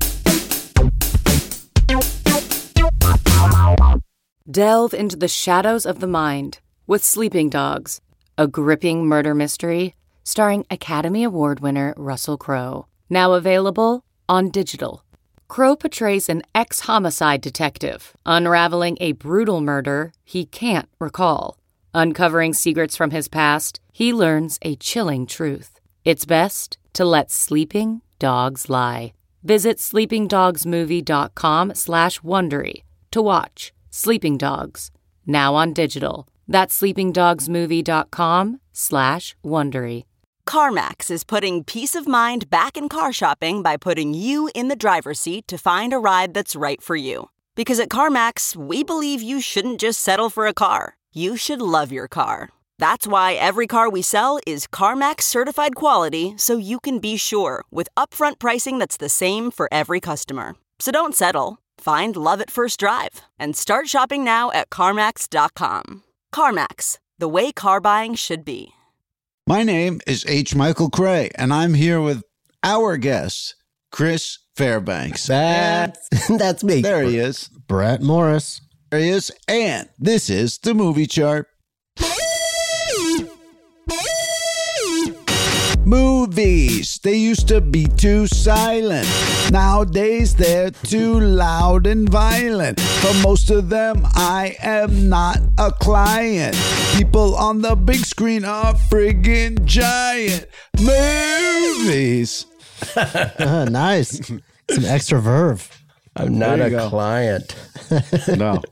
Delve into the shadows of the mind with Sleeping Dogs, a gripping murder mystery starring Academy Award winner Russell Crowe. Now available on digital. Crowe portrays an ex-homicide detective unraveling a brutal murder he can't recall. Uncovering secrets from his past, he learns a chilling truth. It's best to let sleeping dogs lie. Visit sleepingdogsmovie.com slash Wondery to watch Sleeping Dogs, now on digital. That's sleepingdogsmovie.com slash Wondery. CarMax is putting peace of mind back in car shopping by putting you in the driver's seat to find a ride that's right for you. Because at CarMax, we believe you shouldn't just settle for a car. You should love your car. That's why every car we sell is CarMax certified quality, so you can be sure with upfront pricing that's the same for every customer. So don't settle. Find love at first drive and start shopping now at CarMax dot com. CarMax, the way car buying should be. My name is H. Michael Cray, and I'm here with our guest, Chris Fairbanks. That's, that's me. There he is. Brett Morris. There he is. And this is the movie chart. Movies, they used to be too silent. Nowadays, they're too loud and violent. For most of them, I am not a client. People on the big screen are friggin' giant. Movies. uh, nice. Some extra verve. I'm not a go. client. No.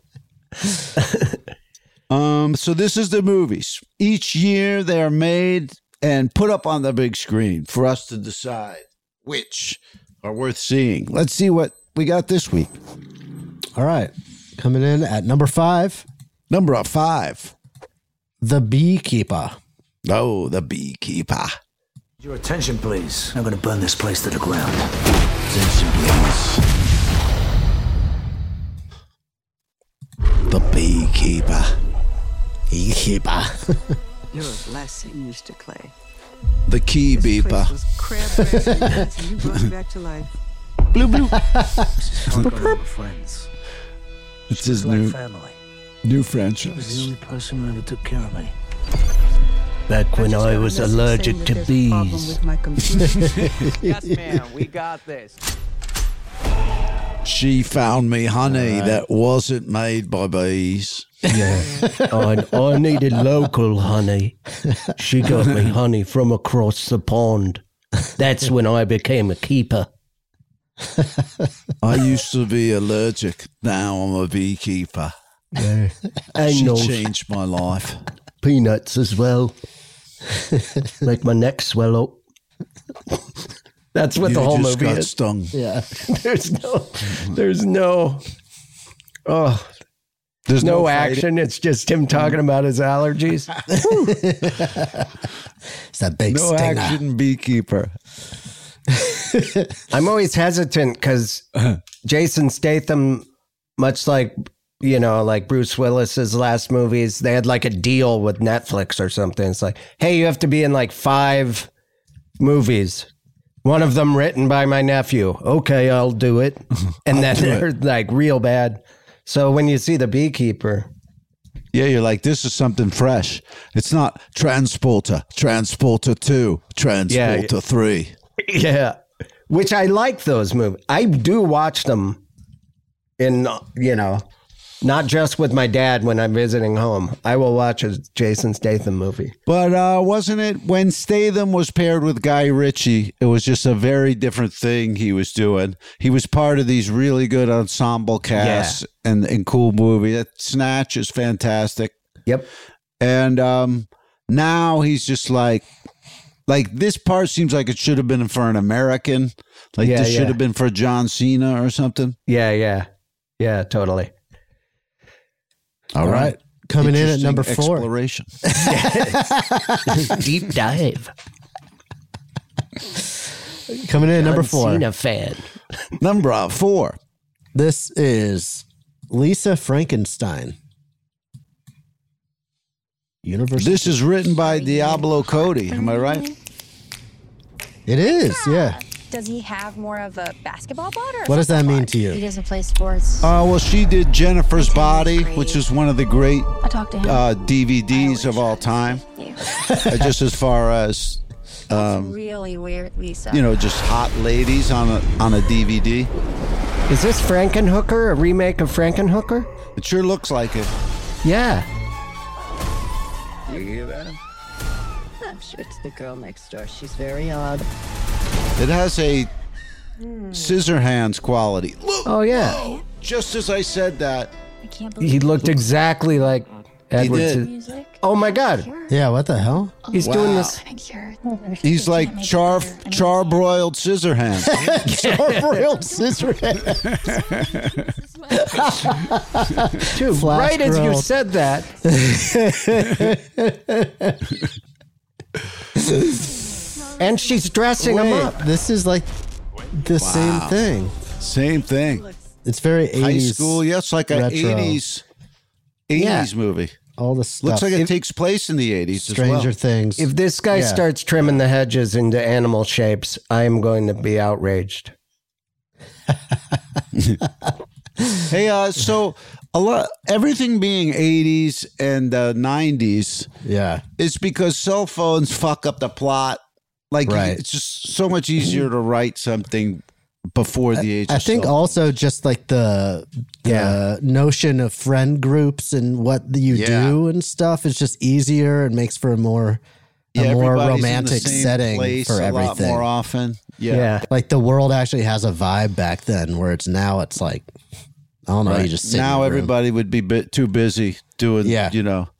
um. So this is the movies. Each year they are made and put up on the big screen for us to decide which are worth seeing. Let's see what we got this week. All right. Coming in at number five. Number five. The Beekeeper. Oh, The Beekeeper. Your attention, please. I'm going to burn this place to the ground. Attention, please. The Beekeeper. Beekeeper. You're a blessing, Mister Clay. The Key This Beeper. place was crab and you brought it back to life. Blue, blue. Friends. It's his like new, family. new He was the franchise. only person who ever took care of me. Back when I was Just got a message allergic saying to that there's a problem bees. with my computer. Yes, ma'am. We got this. She found me honey that wasn't made by bees. Yeah. I, I needed local honey. She got me honey from across the pond. That's when I became a keeper. I used to be allergic. Now I'm a beekeeper. Yeah. And She those changed my life. peanuts as well. Make my neck swell up. That's what You the whole just movie got is. stung. Yeah. There's no, there's no, oh, There's no, no action. It's just him talking about his allergies. It's that big No stinger. action beekeeper. I'm always hesitant because Jason Statham, much like, you know, like Bruce Willis's last movies, they had like a deal with Netflix or something. It's like, hey, you have to be in like five movies. One of them written by my nephew. Okay, I'll do it. And then they're like real bad. So when you see The Beekeeper, Yeah, you're like, this is something fresh. It's not Transporter, Transporter two, Transporter Yeah. three. yeah, which I like those movies. I do watch them in, you know, not just with my dad when I'm visiting home. I will watch a Jason Statham movie. But uh, wasn't it when Statham was paired with Guy Ritchie, it was just a very different thing he was doing. He was part of these really good ensemble casts and, and cool movie. That Snatch is fantastic. Yep. And um, now he's just like, like this part seems like it should have been for an American. Like Yeah, this should yeah. have been for John Cena or something. Yeah, yeah. Yeah, totally. All All right. Coming in at Interesting number four. Exploration. Deep dive. Coming in at number four. Cena fan. Number four. This is Lisa Frankenstein. Universal. This is written by Diablo Cody. Am I right? It is, yeah. Does he have more of a basketball bod? Or a What does that football mean bod? to you? He doesn't play sports. Uh, well, she did Jennifer's Body, which is one of the great I talked to him. uh, D V Ds of all time. Uh, just as far as, um, really weird, Lisa. you know, just hot ladies on a on a D V D. Is this Frankenhooker, a remake of Frankenhooker? It sure looks like it. Yeah. You hear that? I'm sure it's the girl next door. She's very odd. It has a scissor hands quality. Look, Oh, yeah. just as I said that, I can't believe He looked exactly like Edward. did. Cis- music. Oh, my God. Yeah, what the hell? He's Wow. doing this. he's like char charbroiled scissor hands. Charbroiled scissor. Dude, Flash right as you grilled. said that. And she's dressing him Wait, up. this is like the same Wow. thing. Same thing. It's very High eighties. school, yes, like an retro. eighties eighties movie. All the stuff. Looks like it If- takes place in the eighties as Stranger well. Things. If this guy Yeah. starts trimming the hedges into animal shapes, I am going to be outraged. Hey, uh, so a lot, everything being eighties and uh, nineties, yeah, is because cell phones fuck up the plot Like, Right. it's just so much easier to write something before the age I of think cell also just like the the Yeah. notion of friend groups and what you Yeah. do and stuff is just easier and makes for a more a Yeah, more everybody's in the romantic same setting place for a lot everything. more often. Yeah. Like the world actually has a vibe back then, where it's now it's like I don't know, Right. you just sit in now your room. everybody would be bit too busy doing, Yeah. you know,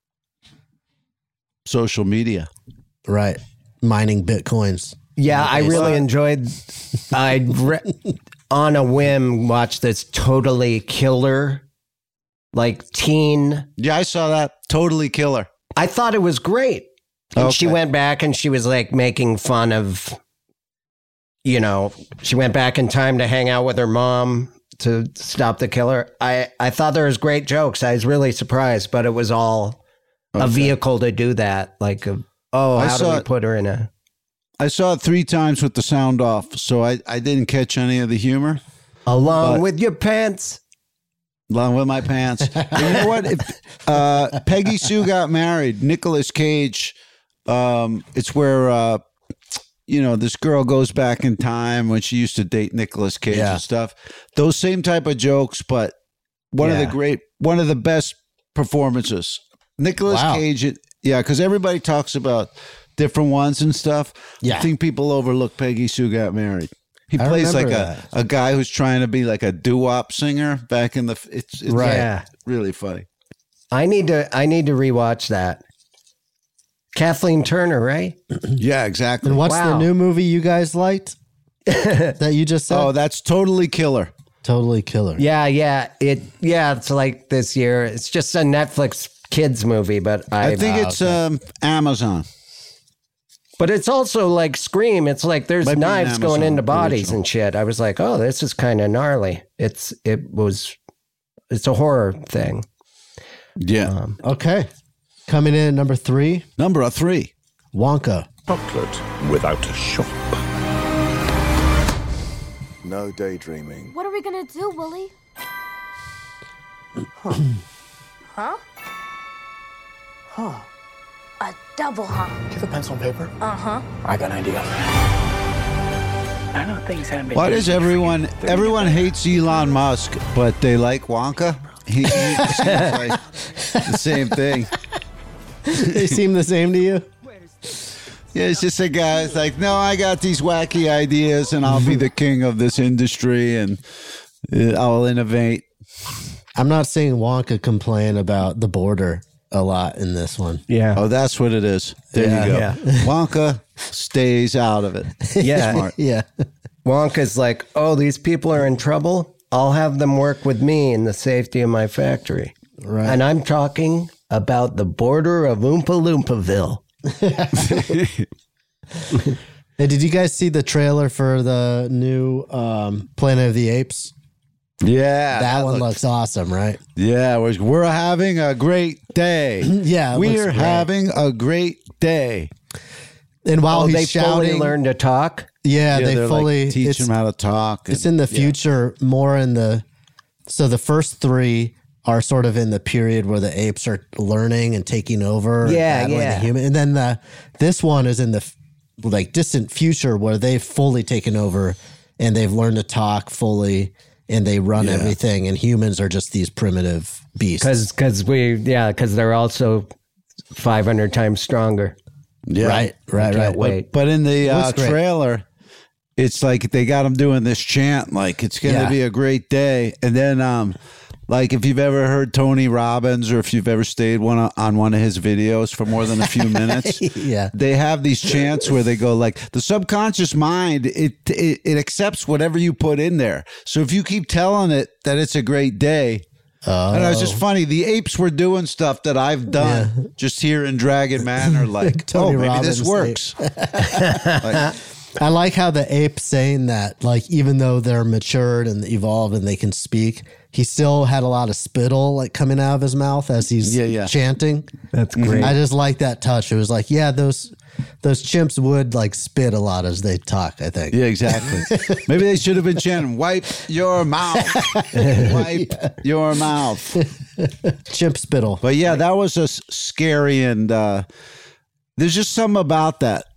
social media. Right. Mining bitcoins. Yeah, I really enjoyed. I re- on a whim watched this Totally Killer, like teen. Yeah, I saw that. Totally Killer. I thought it was great. And she Okay. went back and she was like making fun of, you know, she went back in time to hang out with her mom to stop the killer. I, I thought there was great jokes. I was really surprised, but it was all a Okay. vehicle to do that. Like, a, oh, I how do saw we it- put her in a... I saw it three times with the sound off, so I, I didn't catch any of the humor. Along But- with your pants. Along with my pants. And you know what? If, uh, Peggy Sue got married. Nicolas Cage. Um, it's where uh, you know this girl goes back in time when she used to date Nicolas Cage Yeah. and stuff. Those same type of jokes, but one of the Yeah. great, one of the best performances. Nicolas Wow. Cage. It, yeah, because everybody talks about different ones and stuff. Yeah. I think people overlook Peggy Sue got married. He I plays like remember a, that. a guy who's trying to be like a doo-wop singer back in the. It's, it's Right. Yeah. really funny. I need to I need to rewatch that. Kathleen Turner, right? Yeah, exactly. And what's Wow. the new movie you guys liked that you just said? Oh, that's Totally Killer. Totally Killer. Yeah, yeah. It yeah, it's like this year. It's just a Netflix kids movie, but I, I think uh, it's um, Amazon. but it's also like Scream. It's like there's Might be an knives going Amazon into bodies original. and shit. I was like, oh, this is kind of gnarly. It's it was it's a horror thing. Yeah. Um, Okay. Coming in at number three, Number a three. Wonka. Chocolate without a shop. No daydreaming. What are we gonna do, Willie? Huh? Huh. A double huh? Do you have a pencil and paper? Uh-huh. I got an idea. I know things haven't been Why does easy for everyone you. They're everyone gonna- hates Elon Musk, but they like Wonka? He, he seems like the same thing. They seem the same to you? Yeah, it's just a guy. It's like, no, I got these wacky ideas, and I'll be the king of this industry, and uh, I'll innovate. I'm not seeing Wonka complain about the border a lot in this one. yeah. Oh, that's what it is. There Yeah. you go. Yeah. Wonka stays out of it. Yeah. Smart. Yeah. Wonka's like, oh, these people are in trouble. I'll have them work with me in the safety of my factory. Right. And I'm talking about the border of Oompa Loompaville. Hey, did you guys see the trailer for the new um, Planet of the Apes? Yeah. that, one looks- looks awesome, right? Yeah, we're, we're having a great day. Yeah, it we're looks great. having a great day. And while oh, he's they shouting, fully learn to talk. yeah, they they're fully like, teach it's, them how to talk. it's and- in the yeah. future, more in the. So the first three are sort of in the period where the apes are learning and taking over. and Yeah, battling yeah. The human, and then the this one is in the f- like distant future where they've fully taken over and they've learned to talk fully and they run Yeah. everything. And humans are just these primitive beasts. Because cause we, yeah, because they're also five hundred times stronger. Yeah. Right, right, Can't right. wait. But in the uh, Looks great. trailer, it's like they got them doing this chant, like it's going to Yeah. be a great day. And then, um, like if you've ever heard Tony Robbins or if you've ever stayed one on one of his videos for more than a few minutes, Yeah. they have these chants where they go like the subconscious mind, it, it it accepts whatever you put in there. So if you keep telling it that it's a great day. Oh. And it was just funny. The apes were doing stuff that I've done just here in Dragon Manor. Like, Tony oh, maybe Robbins this works. Like, I like how the ape saying that, like, even though they're matured and evolved and they can speak, he still had a lot of spittle like coming out of his mouth as he's Yeah, yeah. chanting. That's great. I just like that touch. It was like, yeah, those those chimps would like spit a lot as they talk, I think. yeah, exactly. Maybe they should have been chanting, wipe your mouth. Wipe your mouth. Chimp spittle. But yeah, that was just scary. And uh, there's just something about that.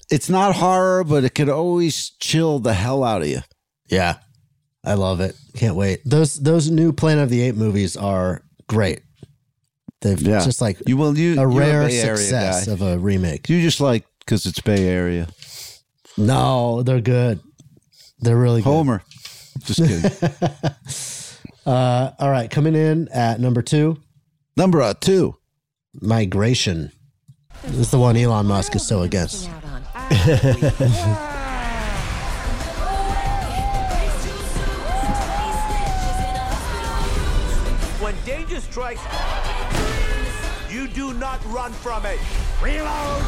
it's not horror, but it could always chill the hell out of you. Yeah. I love it. Can't wait. Those those new Planet of the Apes movies are great. They've Yeah. just like You will you a you're rare Bay Area success guy. of a remake. You just like because it's Bay Area. No, they're good. They're really good. Homer. Just kidding. uh, all right, coming in at number two. Number uh, two. Migration. This is the one Elon Musk is so against. When danger strikes, you do not run from it. Reload!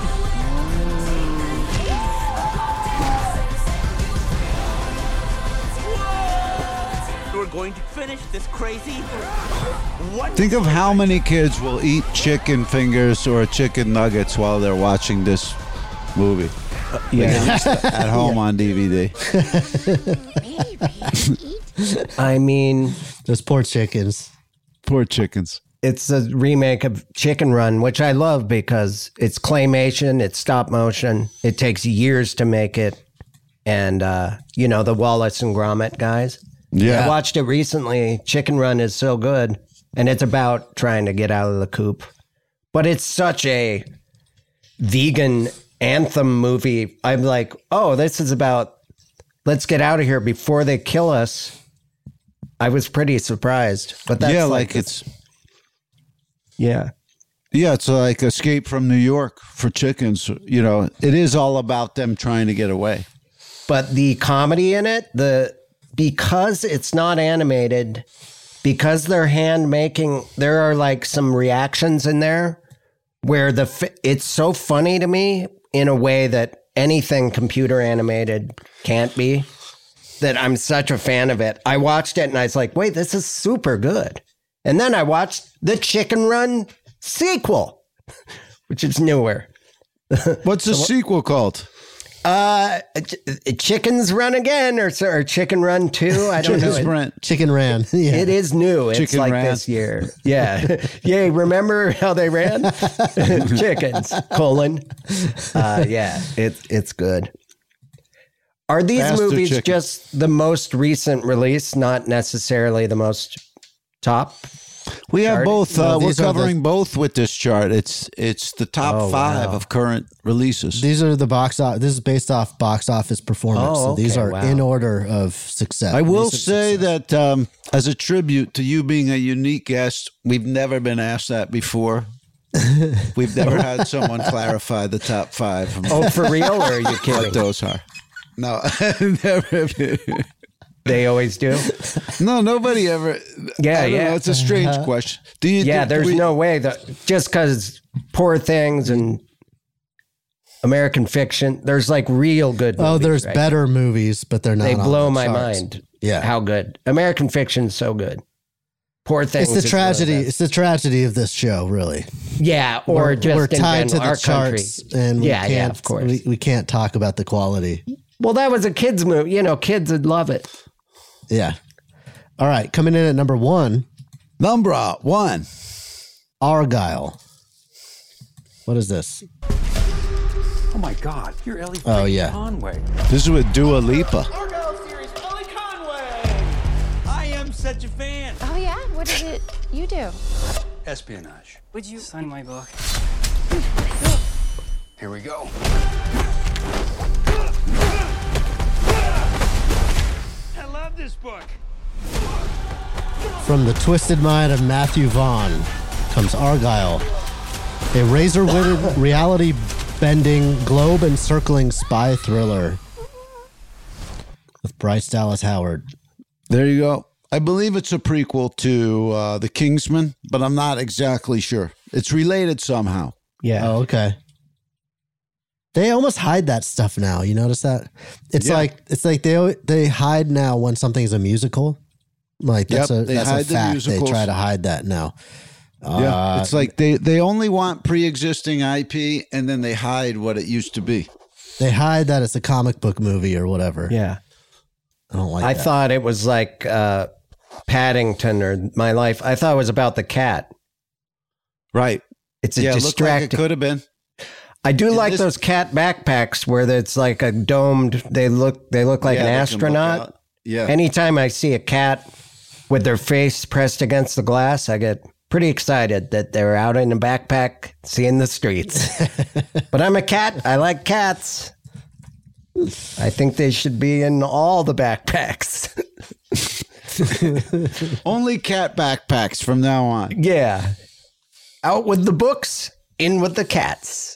We're going to finish this crazy. What? Think of how many kids will eat chicken fingers or chicken nuggets while they're watching this movie. Uh, yeah. At home on D V D. I mean, those poor chickens. Poor chickens. It's a remake of Chicken Run, which I love because it's claymation, it's stop motion. It takes years to make it. And, uh, you know, the Wallace and Gromit guys. Yeah. I watched it recently. Chicken Run is so good. And it's about trying to get out of the coop. But it's such a vegan anthem movie. I'm like, oh, this is about let's get out of here before they kill us. I was pretty surprised. But that's yeah, like, like it's yeah. Yeah, it's like Escape from New York for chickens. You know, it is all about them trying to get away. But the comedy in it, the because it's not animated, because they're hand making, there are like some reactions in there where the fi- it's so funny to me in a way that anything computer animated can't be. That I'm such a fan of it. I watched it and I was like, wait, this is super good. And then I watched the Chicken Run sequel, which is newer. What's the sequel called? Uh, Ch- Chickens Run Again or, or Chicken Run two. I don't know. Chickens Run. Chicken Ran. Yeah. It is new. It's Chicken like ran. this year. Yeah. Yay. Remember how they ran? Chickens, colon. Uh, yeah, it, it's good. Are these Faster movies chicken. just the most recent release, not necessarily the most top? We have Chart? both. No, Uh, we're these are the- covering both with this chart. It's it's the top Oh, five wow. of current releases. These are the box office. This is based off box office performance. Oh, so these okay, are wow. in order of success. I will recent say success. that um, as a tribute to you being a unique guest, we've never been asked that before. We've never had someone clarify the top five. From Oh, for real? Or are you what kidding? those are. No, never. They always do. No, nobody ever. Yeah, I don't yeah. know, it's a strange question. Do you? Yeah, do, there's do we- no way that just because Poor Things and American Fiction, there's like real good movies. Oh, there's right? better movies, but they're not. They on blow the my charts. mind. Yeah. How good. American Fiction's so good. Poor Things. It's the is one of tragedy. the- It's the tragedy of this show, really. Yeah, or we're, just we're in tied to general, the our charts, country. and we Yeah, can't. yeah, of course. We, we can't talk about the quality. Well, that was a kids' movie. You know, kids would love it. Yeah. All right, coming in at number one, Number one. Argyle. What is this? Oh my God, you're Ellie Oh, freaking yeah. Conway. This is with Dua Lipa. Argyle series, Ellie Conway. I am such a fan. Oh, yeah? What is it you do? Espionage. Would you sign my book? Here we go. I love this book. From the twisted mind of Matthew Vaughn comes Argyle, a razor-witted, reality-bending, globe-encircling spy thriller with Bryce Dallas Howard. There you go. I believe it's a prequel to uh, The Kingsman, but I'm not exactly sure. It's related somehow. Yeah. Oh, okay. They almost hide that stuff now. You notice that? It's Yeah. like it's like they they hide now when something's a musical. Like that's Yep, a they that's hide a the fact. They musicals. try to hide that now. Yeah, Uh, it's like they, they only want pre-existing I P, and then they hide what it used to be. they hide that it's a comic book movie or whatever. Yeah. I don't like I that. thought it was like uh, Paddington or My Life. I thought it was about the cat. Right. It's a Yeah, it looked like distracting. it could have been. I do In like this- those cat backpacks where it's like a domed. They look they look like Yeah, an they can look astronaut. out. Yeah. Anytime I see a cat with their face pressed against the glass, I get pretty excited that they're out in a backpack seeing the streets. But I'm a cat. I like cats. I think they should be in all the backpacks. Only cat backpacks from now on. Yeah. Out with the books, in with the cats.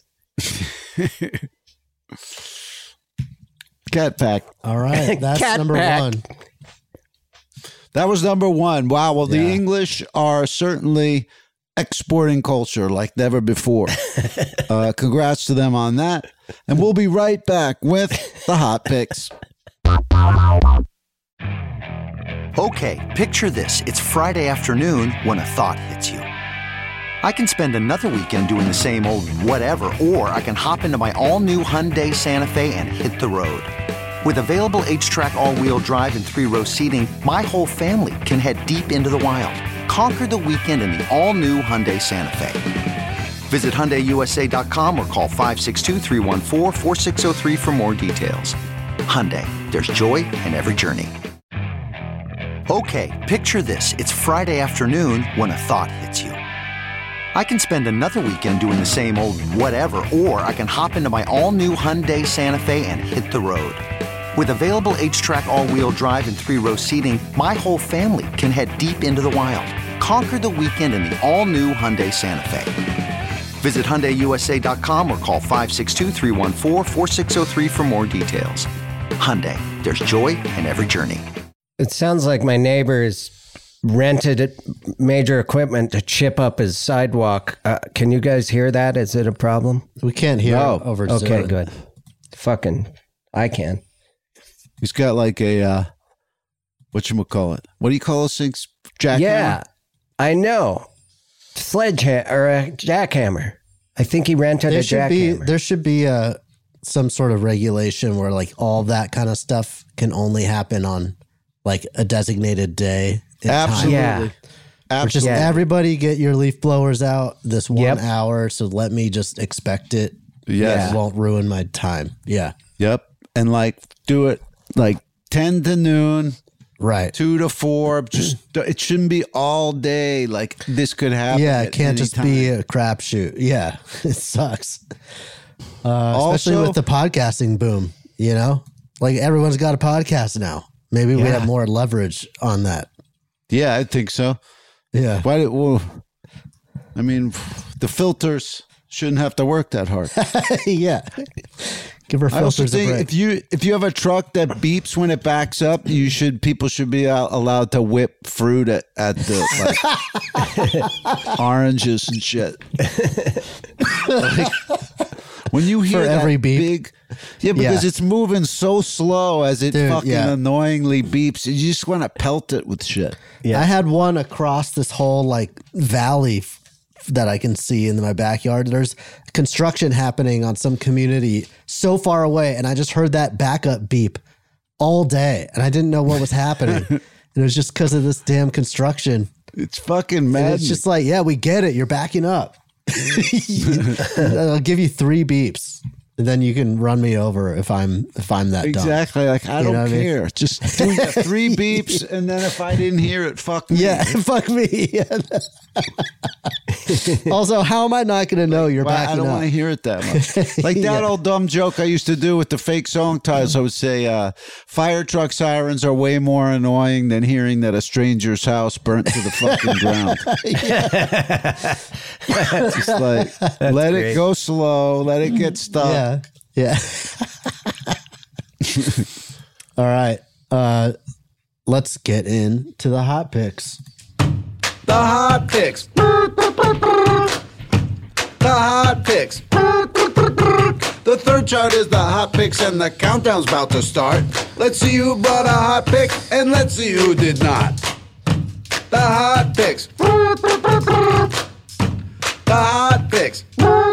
Cat pack. All right. That's Cat number pack. one. That was number one. Wow. Well, the Yeah. English are certainly exporting culture like never before. uh, congrats to them on that. And we'll be right back with the hot picks. Okay, picture this. It's Friday afternoon when a thought hits you. I can spend another weekend doing the same old whatever, or I can hop into my all-new Hyundai Santa Fe and hit the road. With available H-Track all-wheel drive and three-row seating, my whole family can head deep into the wild. Conquer the weekend in the all-new Hyundai Santa Fe. Visit Hyundai U S A dot com or call five six two, three one four, four six zero three for more details. Hyundai, there's joy in every journey. Okay, picture this. It's Friday afternoon when a thought hits you. I can spend another weekend doing the same old whatever, or I can hop into my all-new Hyundai Santa Fe and hit the road. With available H-Track all-wheel drive and three-row seating, my whole family can head deep into the wild. Conquer the weekend in the all-new Hyundai Santa Fe. Visit Hyundai U S A dot com or call five six two, three one four, four six zero three for more details. Hyundai, there's joy in every journey. It sounds like my neighbor's rented major equipment to chip up his sidewalk. Uh, can you guys hear that? Is it a problem? We can't hear No. it over Okay, Zoom. good. Fucking, I can. He's got like a, uh, whatchamacallit? What do you call those things? Jackhammer? Yeah, I know. Sledgehammer or a jackhammer. I think he rented There a should be jackhammer. there should be a some sort of regulation where like all that kind of stuff can only happen on like a designated day. in time. Absolutely. Yeah. Or just Absolutely. everybody get your leaf blowers out this one Yep. hour. So let me just expect it. Yes. It won't ruin my time. Yeah. Yep. And like do it like ten to noon, Right. two to four. Just it shouldn't be all day. Like this could happen. Yeah. It at can't any just time. be a crapshoot. Yeah. It sucks. Uh, especially Also- with the podcasting boom, you know, like everyone's got a podcast now. Maybe we Yeah. have more leverage on that. Yeah, I think so. Yeah. Why did, well, I mean, the filters shouldn't have to work that hard. Yeah. Give her I also filters a think break. if you if you have a truck that beeps when it backs up, you should people should be al- allowed to whip fruit at, at the like, oranges and shit. Like, when you hear For that every beep? big, yeah, because Yeah. it's moving so slow as it Dude, fucking yeah. annoyingly beeps, you just want to pelt it with shit. Yeah. I had one across this whole like valley f- that I can see in my backyard. There's construction happening on some community so far away, and I just heard that backup beep all day, and I didn't know what was happening. And it was just because of this damn construction. It's fucking And mad. it's just like, yeah, we get it. You're backing up. I'll give you three beeps, and then you can run me over if I'm if I'm that dumb. Exactly. Like, I You know don't what I mean? care. Just do the three beeps, and then if I didn't hear it, fuck me. Yeah, fuck me. Also, how am I not going to know you're Well, backing I don't up? want to hear it that much. Like that Yeah. old dumb joke I used to do with the fake song titles. I would say, uh, fire truck sirens are way more annoying than hearing that a stranger's house burnt to the fucking ground. Just like, let great. it go slow, let it get stuck. Yeah. Yeah. All right. Uh, let's get into the hot picks. The hot picks. The hot picks. The third chart is the hot picks, and the countdown's about to start. Let's see who brought a hot pick, and let's see who did not. The hot picks. The hot picks.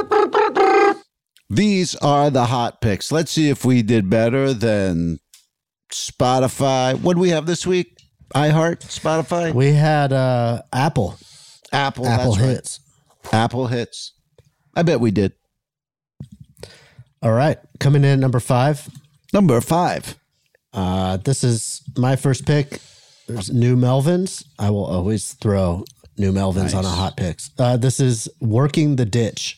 These are the hot picks. Let's see if we did better than Spotify. What do we have this week? iHeart, Spotify, We had uh, Apple. Apple, Apple that's right. hits. Apple hits. I bet we did. All right. Coming in at number five. Number five. Uh, this is my first pick. There's New Melvins. I will always throw New Melvins nice. on a hot picks. Uh, this is Working the Ditch.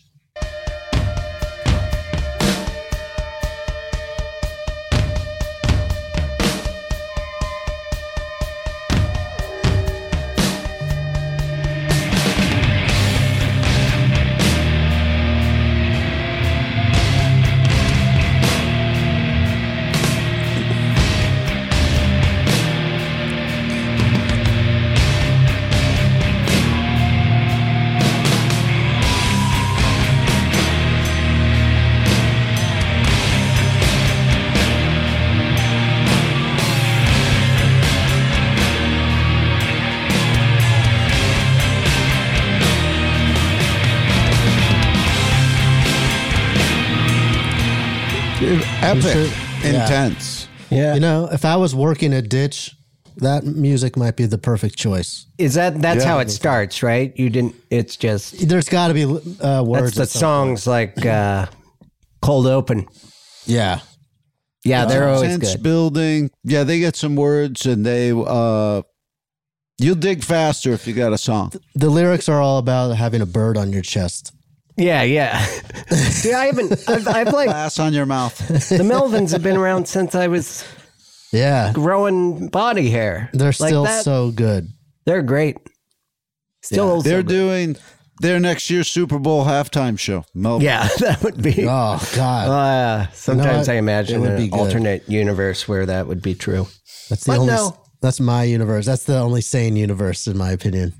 Epic. Intense. Yeah. You know, if I was working a ditch, that music might be the perfect choice. Is that, that's Yeah. how it starts, right? You didn't, it's just. There's got to be uh, words. That's the songs like uh, Cold Open. Yeah. Yeah, they're Uh, always sense good. building. Yeah, they get some words and they, uh, you'll dig faster if you got a song. The lyrics are all about having a bird on your chest. Yeah, yeah. Dude, I haven't, I've, I've like. Glass on your mouth. The Melvins have been around since I was Yeah. growing body hair. They're Like still that. so good. They're great. Still Yeah. also They're great. doing their next year's Super Bowl halftime show. Melvin. Yeah, that would be. Oh, God. Uh, sometimes No, I it imagine would be an good. alternate universe where that would be true. That's the But only. no. That's my universe. That's the only sane universe, in my opinion.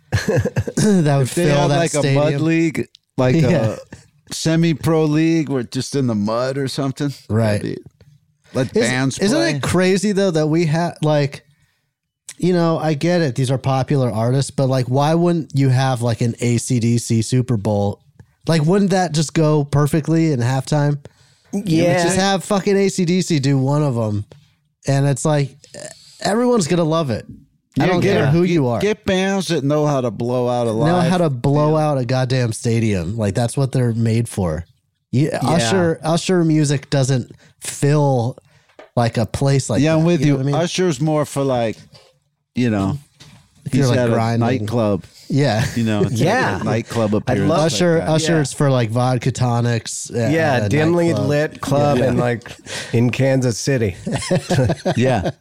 That would If they fill had that like stadium. a mud league, like Yeah. a semi-pro league, where it's just in the mud or something. Right. That'd be- Let Is- bands Isn't play. it crazy though that we have like, you know, I get it. These are popular artists, but like, why wouldn't you have like an A C D C Super Bowl? Like, wouldn't that just go perfectly in halftime? Yeah. Just have fucking A C D C do one of them, and it's like everyone's gonna love it. I Yeah, don't get- care who get- you are. Get bands that know how to blow out a live. know how to blow out a goddamn stadium. Like that's what they're made for. Yeah, Usher Usher music doesn't fill like a place like yeah, that. I'm with you. know what I mean? Usher's more for like, you know, If you're, he's like, at a grinding. nightclub. Yeah. You know, it's Yeah. like a nightclub appearance. love Usher like that. Usher's for like vodka tonics. at- Yeah, at a dimly nightclub. lit club Yeah. in like in Kansas City. Yeah.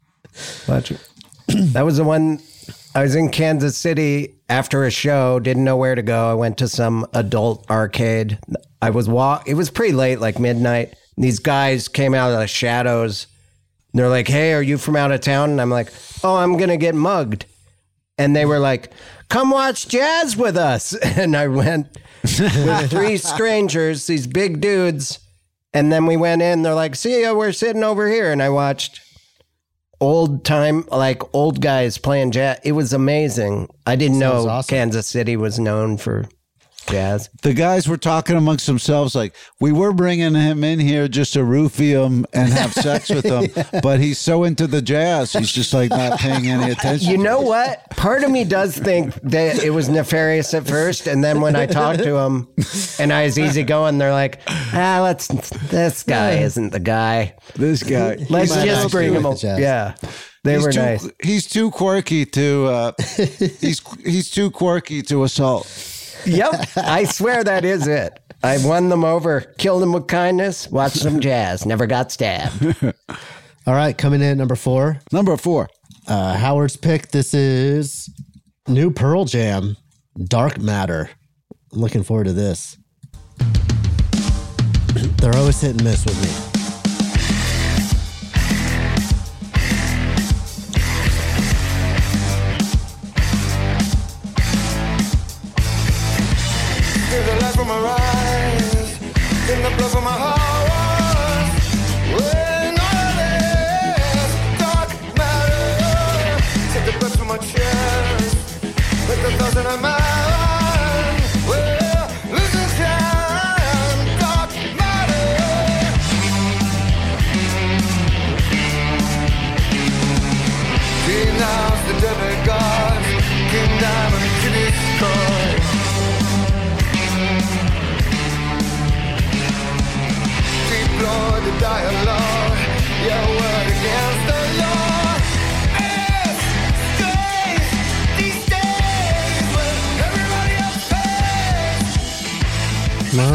Watch it. That was the one. I was in Kansas City after a show, didn't know where to go. I went to some adult arcade. I was walk. It was pretty late, like midnight. And these guys came out of the shadows. And they're like, "Hey, are you from out of town?" And I'm like, "Oh, I'm gonna get mugged." And they were like, "Come watch jazz with us." And I went with three strangers, these big dudes. And then we went in. They're like, "See ya, we're sitting over here." And I watched old time, like old guys playing jazz. It was amazing. I didn't Sounds know awesome. Kansas City was known for jazz. The guys were talking amongst themselves like, we were bringing him in here just to roofie him and have sex with him, but he's so into the jazz, he's just like not paying any attention. You know what? Part of me does think that it was nefarious at first, and then when I talked to him and I was easygoing, they're like, "Ah, let's. This guy isn't the guy. This guy. Let's might just not bring do him." with A, the jazz. yeah, they he's were too, nice. He's too quirky to. Uh, he's he's too quirky to assault. Yep, I swear that is it. I won them over, killed them with kindness, watched some jazz, never got stabbed. All right, coming in at number four. Number four. Uh, Howard's pick. This is new Pearl Jam, Dark Matter. I'm looking forward to this. They're always hit and miss with me. Feel the light from my eyes, feel the blood from my heart. When all this dark matter, take the breath from my chest, with the thoughts in my mind. Well, listen, time, dark matter. dialogue. Your word against the law. It's strange these days when everybody else pays. No.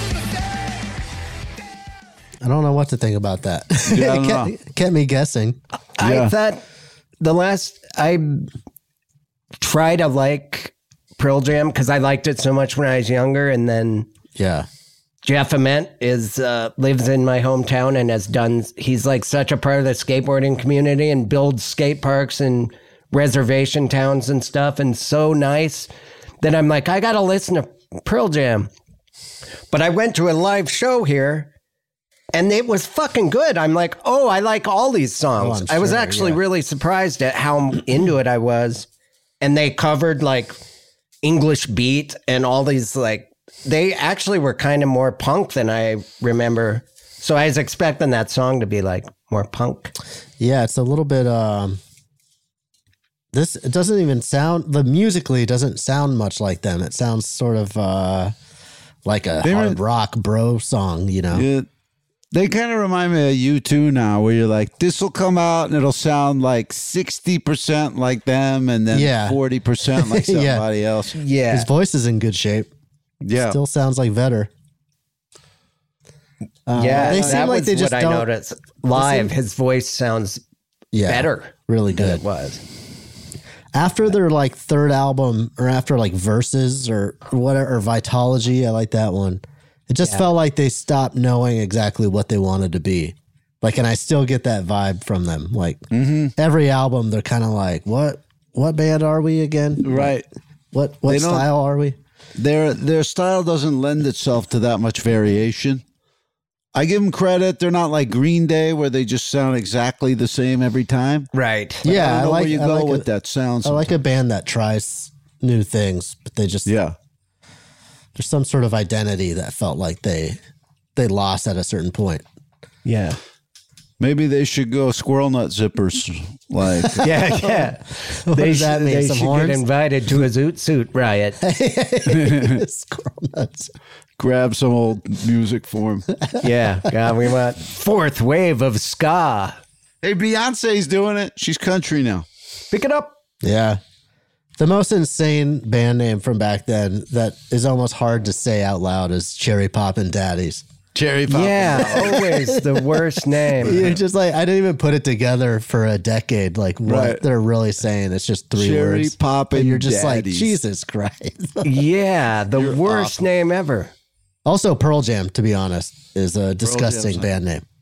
I don't know what to think about that. Yeah, I don't it kept, know. kept me guessing. I Yeah. thought the last I try to like Pearl Jam because I liked it so much when I was younger, and then Yeah. Jeff Ament is uh, lives in my hometown and has done. He's like such a part of the skateboarding community and builds skate parks and reservation towns and stuff, and so nice that I'm like, I gotta listen to Pearl Jam. But I went to a live show here. And it was fucking good. I'm like, oh, I like all these songs. Oh, I'm I was sure, actually yeah. really surprised at how into it I was. And they covered like English Beat and all these like, they actually were kind of more punk than I remember. So I was expecting that song to be like more punk. Yeah, it's a little bit um this it doesn't even sound the musically doesn't sound much like them. It sounds sort of uh like a They were- hard rock bro song, you know. Yeah. They kind of remind me of U two now, where you're like, this will come out and it'll sound like sixty percent like them and then Yeah. forty percent like Yeah. somebody else. Yeah. His voice is in good shape. Yeah. Still sounds like Vedder. Uh, yeah. they that seem like was they just what I don't noticed. Live, seem- his voice sounds yeah, better really than good. it was. After their like third album or after like Verses or whatever or Vitology, I like that one. It just Yeah. felt like they stopped knowing exactly what they wanted to be. Like, and I still get that vibe from them. Like every album, they're kind of like, what, what band are we again? Right. What, what They don't- style are we? Their their style doesn't lend itself to that much variation. I give them credit. They're not like Green Day where they just sound exactly the same every time. Right. But Yeah, I don't I know like- where you I go like with a- that sound. I like a band that tries new things, but they just, Yeah. there's some sort of identity that felt like they, they lost at a certain point. Yeah. Maybe they should go squirrel nut zippers. Like, Yeah, yeah. What they does that should, mean? they Some should horns? get invited to a zoot suit riot. Squirrel nuts. grab some old music for him. Yeah, God, we want fourth wave of ska. Hey, Beyonce's doing it. She's country now. Pick it up. Yeah. The most insane band name from back then that is almost hard to say out loud is Cherry Poppin' Daddies. Cherry Poppin'. Yeah, always the worst name. You're just like, I didn't even put it together for a decade. Like what Right. they're really saying. It's just three Cherry words. Poppin' And you're just like, Daddies. Jesus Christ. Yeah, the You're worst awful. name ever. Also, Pearl Jam, to be honest, is a disgusting Jam's band name.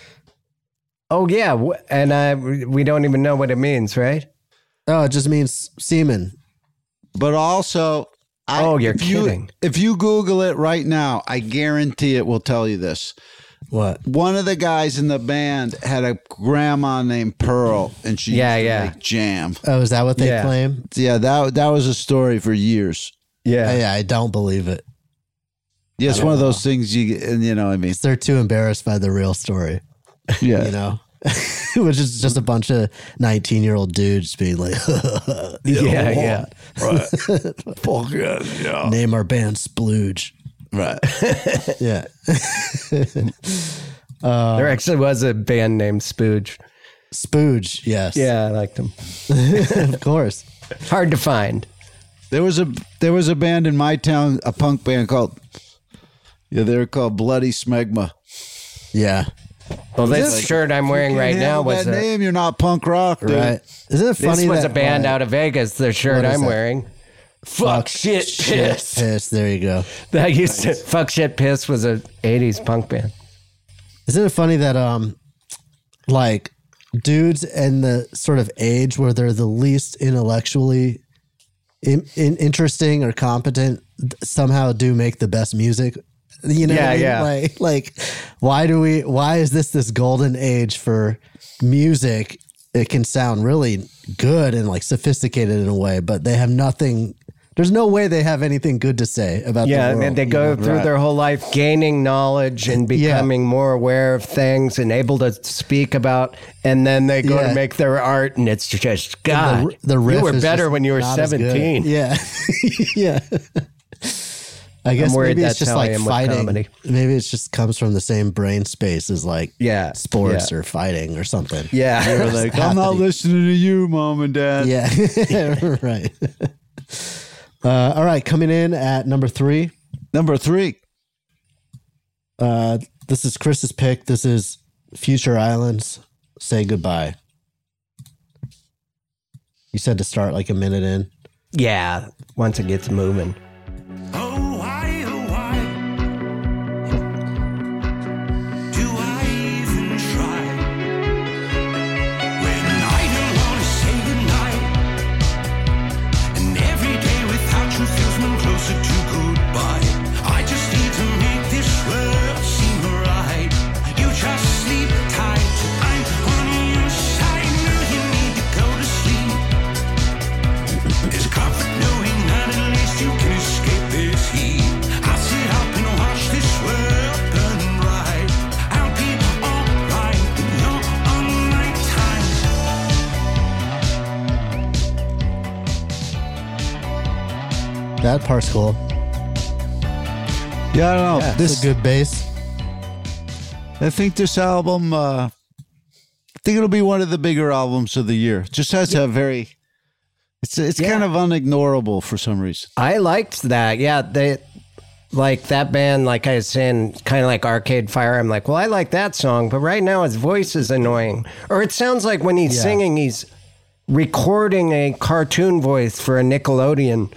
Oh, yeah, wh- and uh, we don't even know what it means, right? Oh, it just means semen. But also, I, Oh, you're if you- kidding. if you Google it right now, I guarantee it will tell you this. What? One of the guys in the band had a grandma named Pearl, and she Yeah, used to yeah. make jam. Oh, is that what they Yeah. claim? Yeah, that that was a story for years. Yeah. Yeah, I don't believe it. Yeah, it's one of those things you and you know what I mean. They're too embarrassed by the real story. Yeah, You know? Which is just a bunch of nineteen year old dudes being like, Yeah, yeah. right. Fuck yeah, yeah. name our band Splooge. Right. Yeah. There actually was a band named Spooge. Spooge, yes. Yeah, I liked them. Of course. Hard to find. There was a there was a band in my town, a punk band called yeah, they're called Bloody Smegma. Yeah. Well, this shirt I'm wearing You right can't now handle was that a, name. You're not punk rock, dude. Right. Isn't it funny this was that a band like, out of Vegas. The shirt What is I'm that? wearing. Fuck, shit, shit piss. piss. There you go. That used to fuck shit piss was a eighties punk band. Isn't it funny that um like dudes in the sort of age where they're the least intellectually in, in, interesting or competent somehow do make the best music? You know Yeah, what I mean? yeah. Like like why do we why is this this golden age for music? It can sound really good and like sophisticated in a way, but they have nothing. There's no way they have anything good to say about Yeah, the world. and they you go know? through Right. their whole life gaining knowledge and Yeah. becoming more aware of things and able to speak about, and then they go Yeah. to make their art, and it's just God. the, the riff you were is better just when you were not as good. seventeen. Yeah, yeah. I guess I'm worried maybe it's that's just how like I am with fighting. comedy. Maybe it just comes from the same brain space as like yeah, sports yeah. or fighting or something. Yeah. You're like, I'm not listening to you, mom and dad. Yeah, right. Uh, all right, coming in at number three. Number three. Uh, this is Chris's pick. This is Future Islands. Say Goodbye. You said to start like a minute in. Yeah, once it gets moving. Oh, why, oh, why do I even try when I don't want to say goodnight? And every day without you feels me closer to goodbye. I just need to make this world seem right. You just sleep tight. I'm on your side. Know you need to go to sleep. There's comfort knowing that at least you can escape this heat. I'll sit up and watch this world burn bright. I'll be alright when you're on my time. That part's cool. Yeah, I don't know. Yeah, this it's a good bass. I think this album, uh, I think it'll be one of the bigger albums of the year. It just has a very, it's it's Yeah. kind of unignorable for some reason. I liked that. Yeah, they like that band. Like I was saying, kind of like Arcade Fire. I'm like, well, I like that song, but right now his voice is annoying. Or it sounds like when he's Yeah. singing, he's recording a cartoon voice for a Nickelodeon.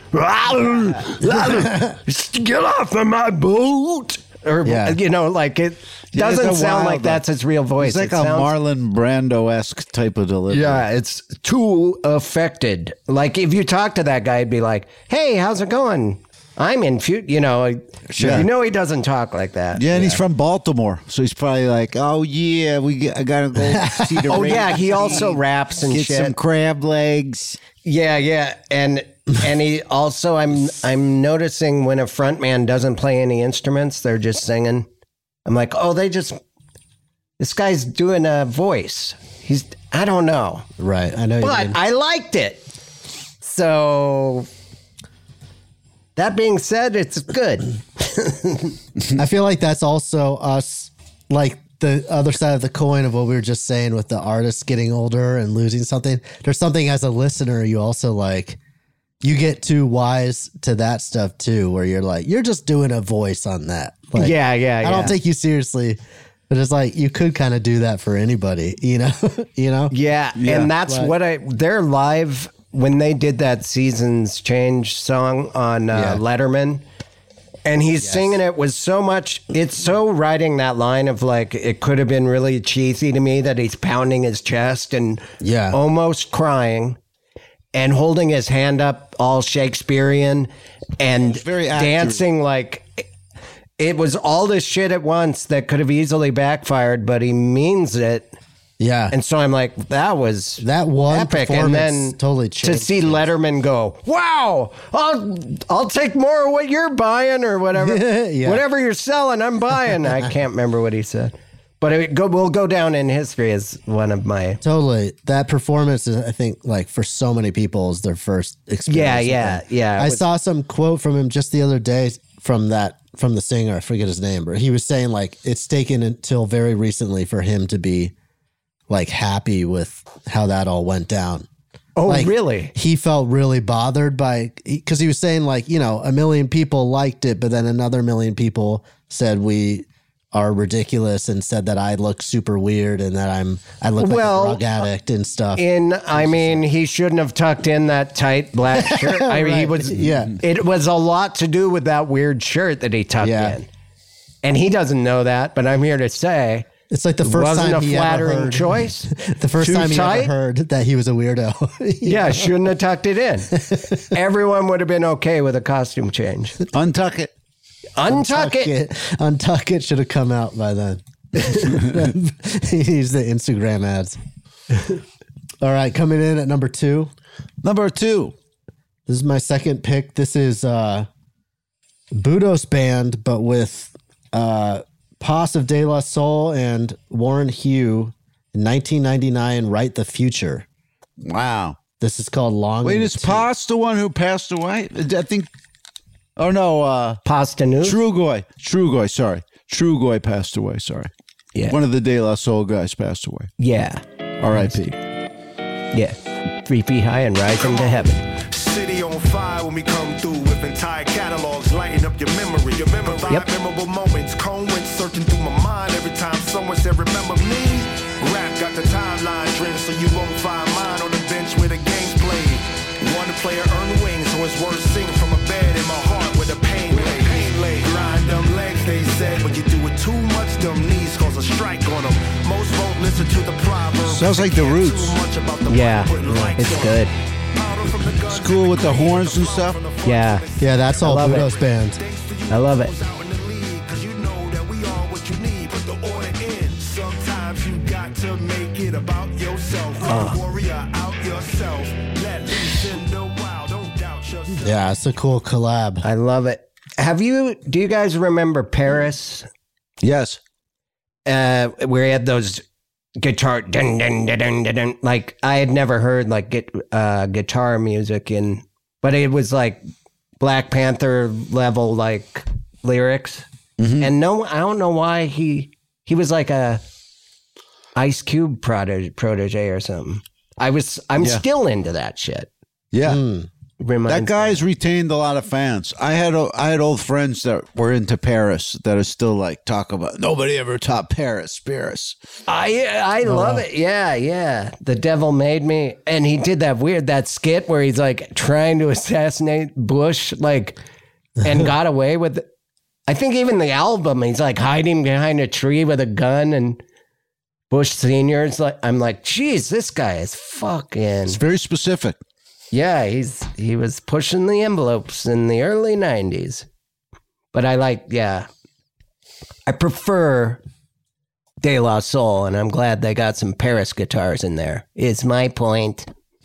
Get off of my boat. Or Yeah. you know, like it Yeah, it's doesn't a sound wild, like that's his real voice. It's like It a sounds- Marlon Brando-esque type of delivery. Yeah, it's too affected. Like if you talk to that guy, it'd be like, "Hey, how's it going? I'm in fu-" You know, Sure. you know he doesn't talk like that. Yeah, and he's from Baltimore, so he's probably like, "Oh yeah, we get, I gotta go see the Oh yeah, Ravens he also game, raps and get shit. some crab legs." Yeah, yeah, and and he also I'm I'm noticing when a frontman doesn't play any instruments, they're just singing. I'm like, oh, they just this guy's doing a voice. He's I don't know, Right. I know you but mean. I liked it. So that being said, it's good. I feel like that's also us, like the other side of the coin of what we were just saying with the artist getting older and losing something. There's something as a listener, you also like, you get too wise to that stuff too, where you're like, you're just doing a voice on that. Like, Yeah, yeah, I yeah. don't take you seriously, but it's like, you could kind of do that for anybody, you know, you know? Yeah, and that's Like- what I. Their live when they did that Seasons Change song on uh, Yeah. Letterman, and he's singing it was so much. It's so writing that line of like it could have been really cheesy to me that he's pounding his chest and Yeah. almost crying. And holding his hand up all Shakespearean and very accurate. dancing like it was all this shit at once that could have easily backfired, but he means it. Yeah. And so I'm like, that was that one epic. And performance then totally to changed see Letterman go, wow, I'll I'll take more of what you're buying or whatever. Yeah. Whatever you're selling, I'm buying. I can't remember what he said. But it go, will go down in history as one of my... Totally. That performance is, I think, like for so many people is their first experience. Yeah, with yeah, him. yeah. It I was- saw some quote from him just the other day from that, from the singer. I forget his name, but he was saying like, it's taken until very recently for him to be like happy with how that all went down. Oh, Like, really? He felt really bothered by, because he was saying like, you know, a million people liked it, but then another million people said we are ridiculous and said that I look super weird and that I'm, I look like Well, a drug addict and stuff. In, I mean, he shouldn't have tucked in that tight black shirt. I mean, he Right. was, Yeah. It was a lot to do with that weird shirt that he tucked Yeah. in. And he doesn't know that, but I'm here to say It's like the it first wasn't time a he ever flattering heard- choice. the first Too time he tight? ever heard that he was a weirdo. Yeah, shouldn't have tucked it in. Everyone would have been okay with a costume change. Untuck it. Untuck, it. Untuck it should have come out by then. He's the Instagram ads. All right, coming in at number two. Number two. This is my second pick. This is uh Budos Band, but with uh Paz of De La Soul and Warren Hugh in nineteen ninety-nine, Write the Future. Wow. This is called Long. Wait, in the is Tooth. Paz the one who passed away? I think Oh, no. Uh, Pasta News? Trugoy. Trugoy, sorry. Trugoy passed away, sorry. Yeah. One of the De La Soul guys passed away. Yeah. R I P Yeah. Three feet high and rising to heaven. City on fire when we come through with entire catalogs lighting up your memory. Your memory, Yep. memorable moments. Cone went searching through my mind every time someone said, remember me? Rap got the timeline trend, so you won't find mine on the bench where the game's played. One player earned wings, so it's worth singing from a bed in my heart where the pain lay. Pain lay. Grind them legs, they said, but you do it too much, them knees cause a strike on them. Most won't listen to the proverbs. Sounds like The Roots. Yeah, it's good. It's cool with the horns and stuff. Yeah. Yeah, that's all I love Budo's it. band. I love it. Sometimes you got to make it about yourself. Uh. Warrior out yourself. Let loose in the wild. Don't doubt yourself. Yeah, it's a cool collab. I love it. Have you, do you guys remember Paris? Yes. Uh, where he had those guitar, dun, dun, dun, dun, dun, dun. Like, I had never heard like get, uh, guitar music in, but it was like Black Panther level, like lyrics. Mm-hmm. And no, I don't know why he, he was like a Ice Cube protege, protege or something. I was, I'm Yeah. still into that shit. Yeah. Mm. Reminds That guy's retained a lot of fans. I had I had old friends that were into Paris that are still like talk about nobody ever taught Paris, Paris. I I love it. Yeah, yeah. The Devil Made Me, and he did that weird that skit where he's like trying to assassinate Bush, like, and got away with it. I think even the album, he's like hiding behind a tree with a gun, and Bush Senior's like, I'm like, geez, this guy is fucking. It's very specific. Yeah, he's he was pushing the envelopes in the early nineties. But I like, yeah. I prefer De La Soul, and I'm glad they got some Paris guitars in there, is my point.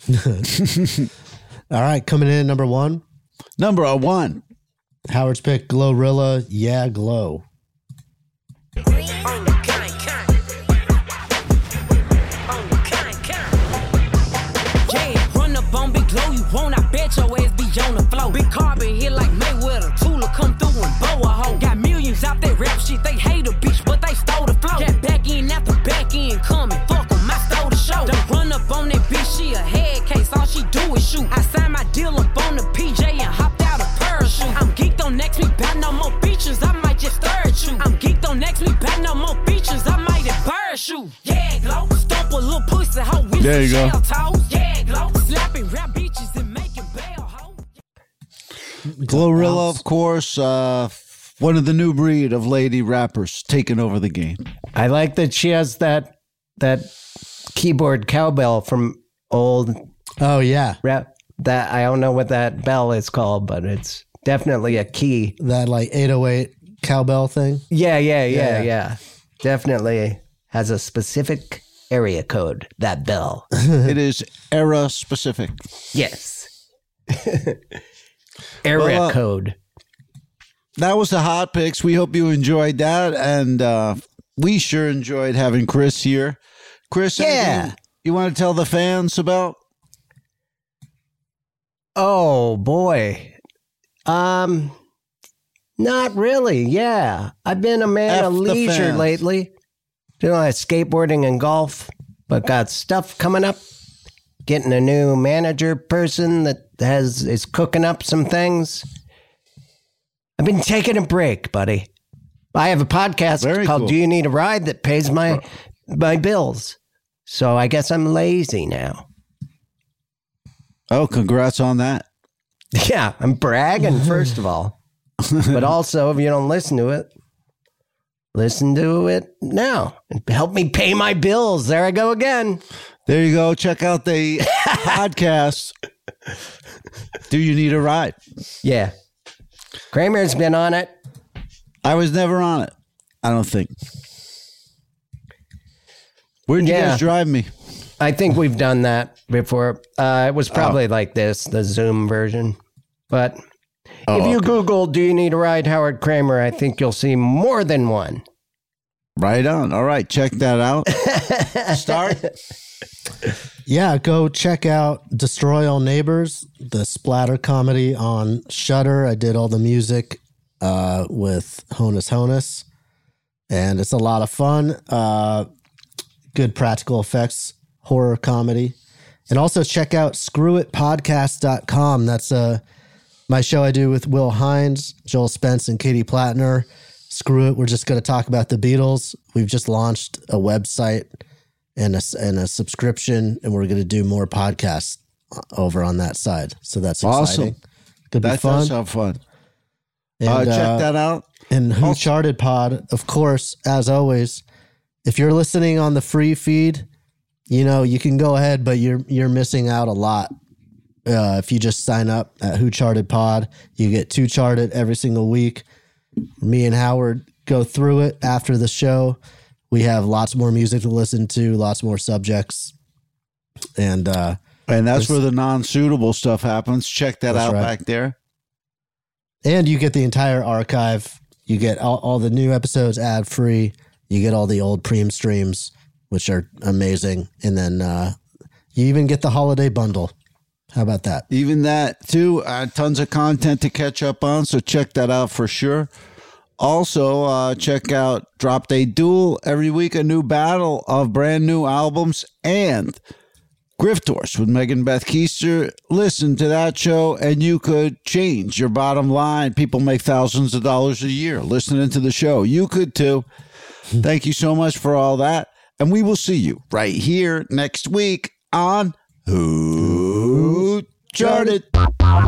All right, coming in at number one. Number one. Howard's pick, Glorilla, Yeah, Glow. I bet your ass be on the floor. Big carbon hit like Mayweather. Tula come through and bow a hoe. Got millions out that rap shit. They hate a bitch, but they stole the flow. Got back in after back in coming. Fuck 'em, I stole the show. Don't run up on that bitch, she a head case. All she do is shoot. I signed my deal up on the P J and hopped out a parachute. I'm geeked on next week, back no more features. I might just stir at you. I'm geeked on next week, back no more features. I might have parachute. Yeah, glow. Stomp a little pussy hoe with There you some go. shell toes. Yeah, glow. Slapping rap bitches and making bail hoe. Glorilla, of course, uh, one of the new breed of lady rappers taking over the game. I like that she has that that keyboard cowbell from old Oh, yeah. rap. That I don't know what that bell is called, but it's definitely a key. That like eight oh eight cowbell thing. Yeah, yeah, yeah, Yeah. yeah. Definitely has a specific area code, that bell. It is era specific. Yes. Area Well, uh, code. That was the hot picks. We hope you enjoyed that. And uh, we sure enjoyed having Chris here. Chris, Yeah. anything you want to tell the fans about? Oh boy. Um not really. Yeah. I've been a man F of the leisure fans. lately. Doing a lot of skateboarding and golf, but got stuff coming up. Getting a new manager person that has is cooking up some things. I've been taking a break, buddy. I have a podcast Very called cool. Do You Need a Ride that pays my my bills. So I guess I'm lazy now. Oh, congrats on that. Yeah, I'm bragging, first of all. But also, if you don't listen to it, listen to it now. Help me pay my bills. There I go again. There you go. Check out the podcast. Do you need a ride? Yeah. Kramer's been on it. I was never on it. I don't think. Where'd you Yeah. guys drive me? I think we've done that before. Uh, it was probably like this, the Zoom version. But Oh, if you okay. Google, do you need a ride, Howard Kramer, I think you'll see more than one. Right on. All right. Check that out. Start. Yeah, go check out Destroy All Neighbors. the splatter comedy on Shudder. I did all the music uh, with Honus Honus, and it's a lot of fun. Uh, good practical effects, horror comedy. And also check out screw it podcast dot com. That's uh, my show I do with Will Hines, Joel Spence, and Katie Plattner. Screw it, we're just going to talk about the Beatles. We've just launched a website and a, and a subscription, and we're going to do more podcasts over on that side. So that's exciting. Awesome. Could be that fun. does sound fun. And, uh, check uh, that out. And Who Also- Charted Pod, of course, as always, if you're listening on the free feed, you know, you can go ahead, but you're you're missing out a lot. Uh, if you just sign up at Who Charted Pod, you get Two Charted every single week. Me and Howard go through it after the show. We have lots more music to listen to, lots more subjects. And uh, and that's where the non-suitable stuff happens. Check that out right. back there. And you get the entire archive. You get all, all the new episodes ad-free. You get all the old Preem streams, which are amazing. And then uh, you even get the holiday bundle. How about that? Even that, too. Uh, tons of content to catch up on, so check that out for sure. Also, uh, check out Drop Day Duel. Every week, a new battle of brand new albums and Griftors with Megan Beth Keister. Listen to that show, and you could change your bottom line. People make thousands of dollars a year listening to the show. You could, too. Thank you so much for all that. And we will see you right here next week on Who Charted.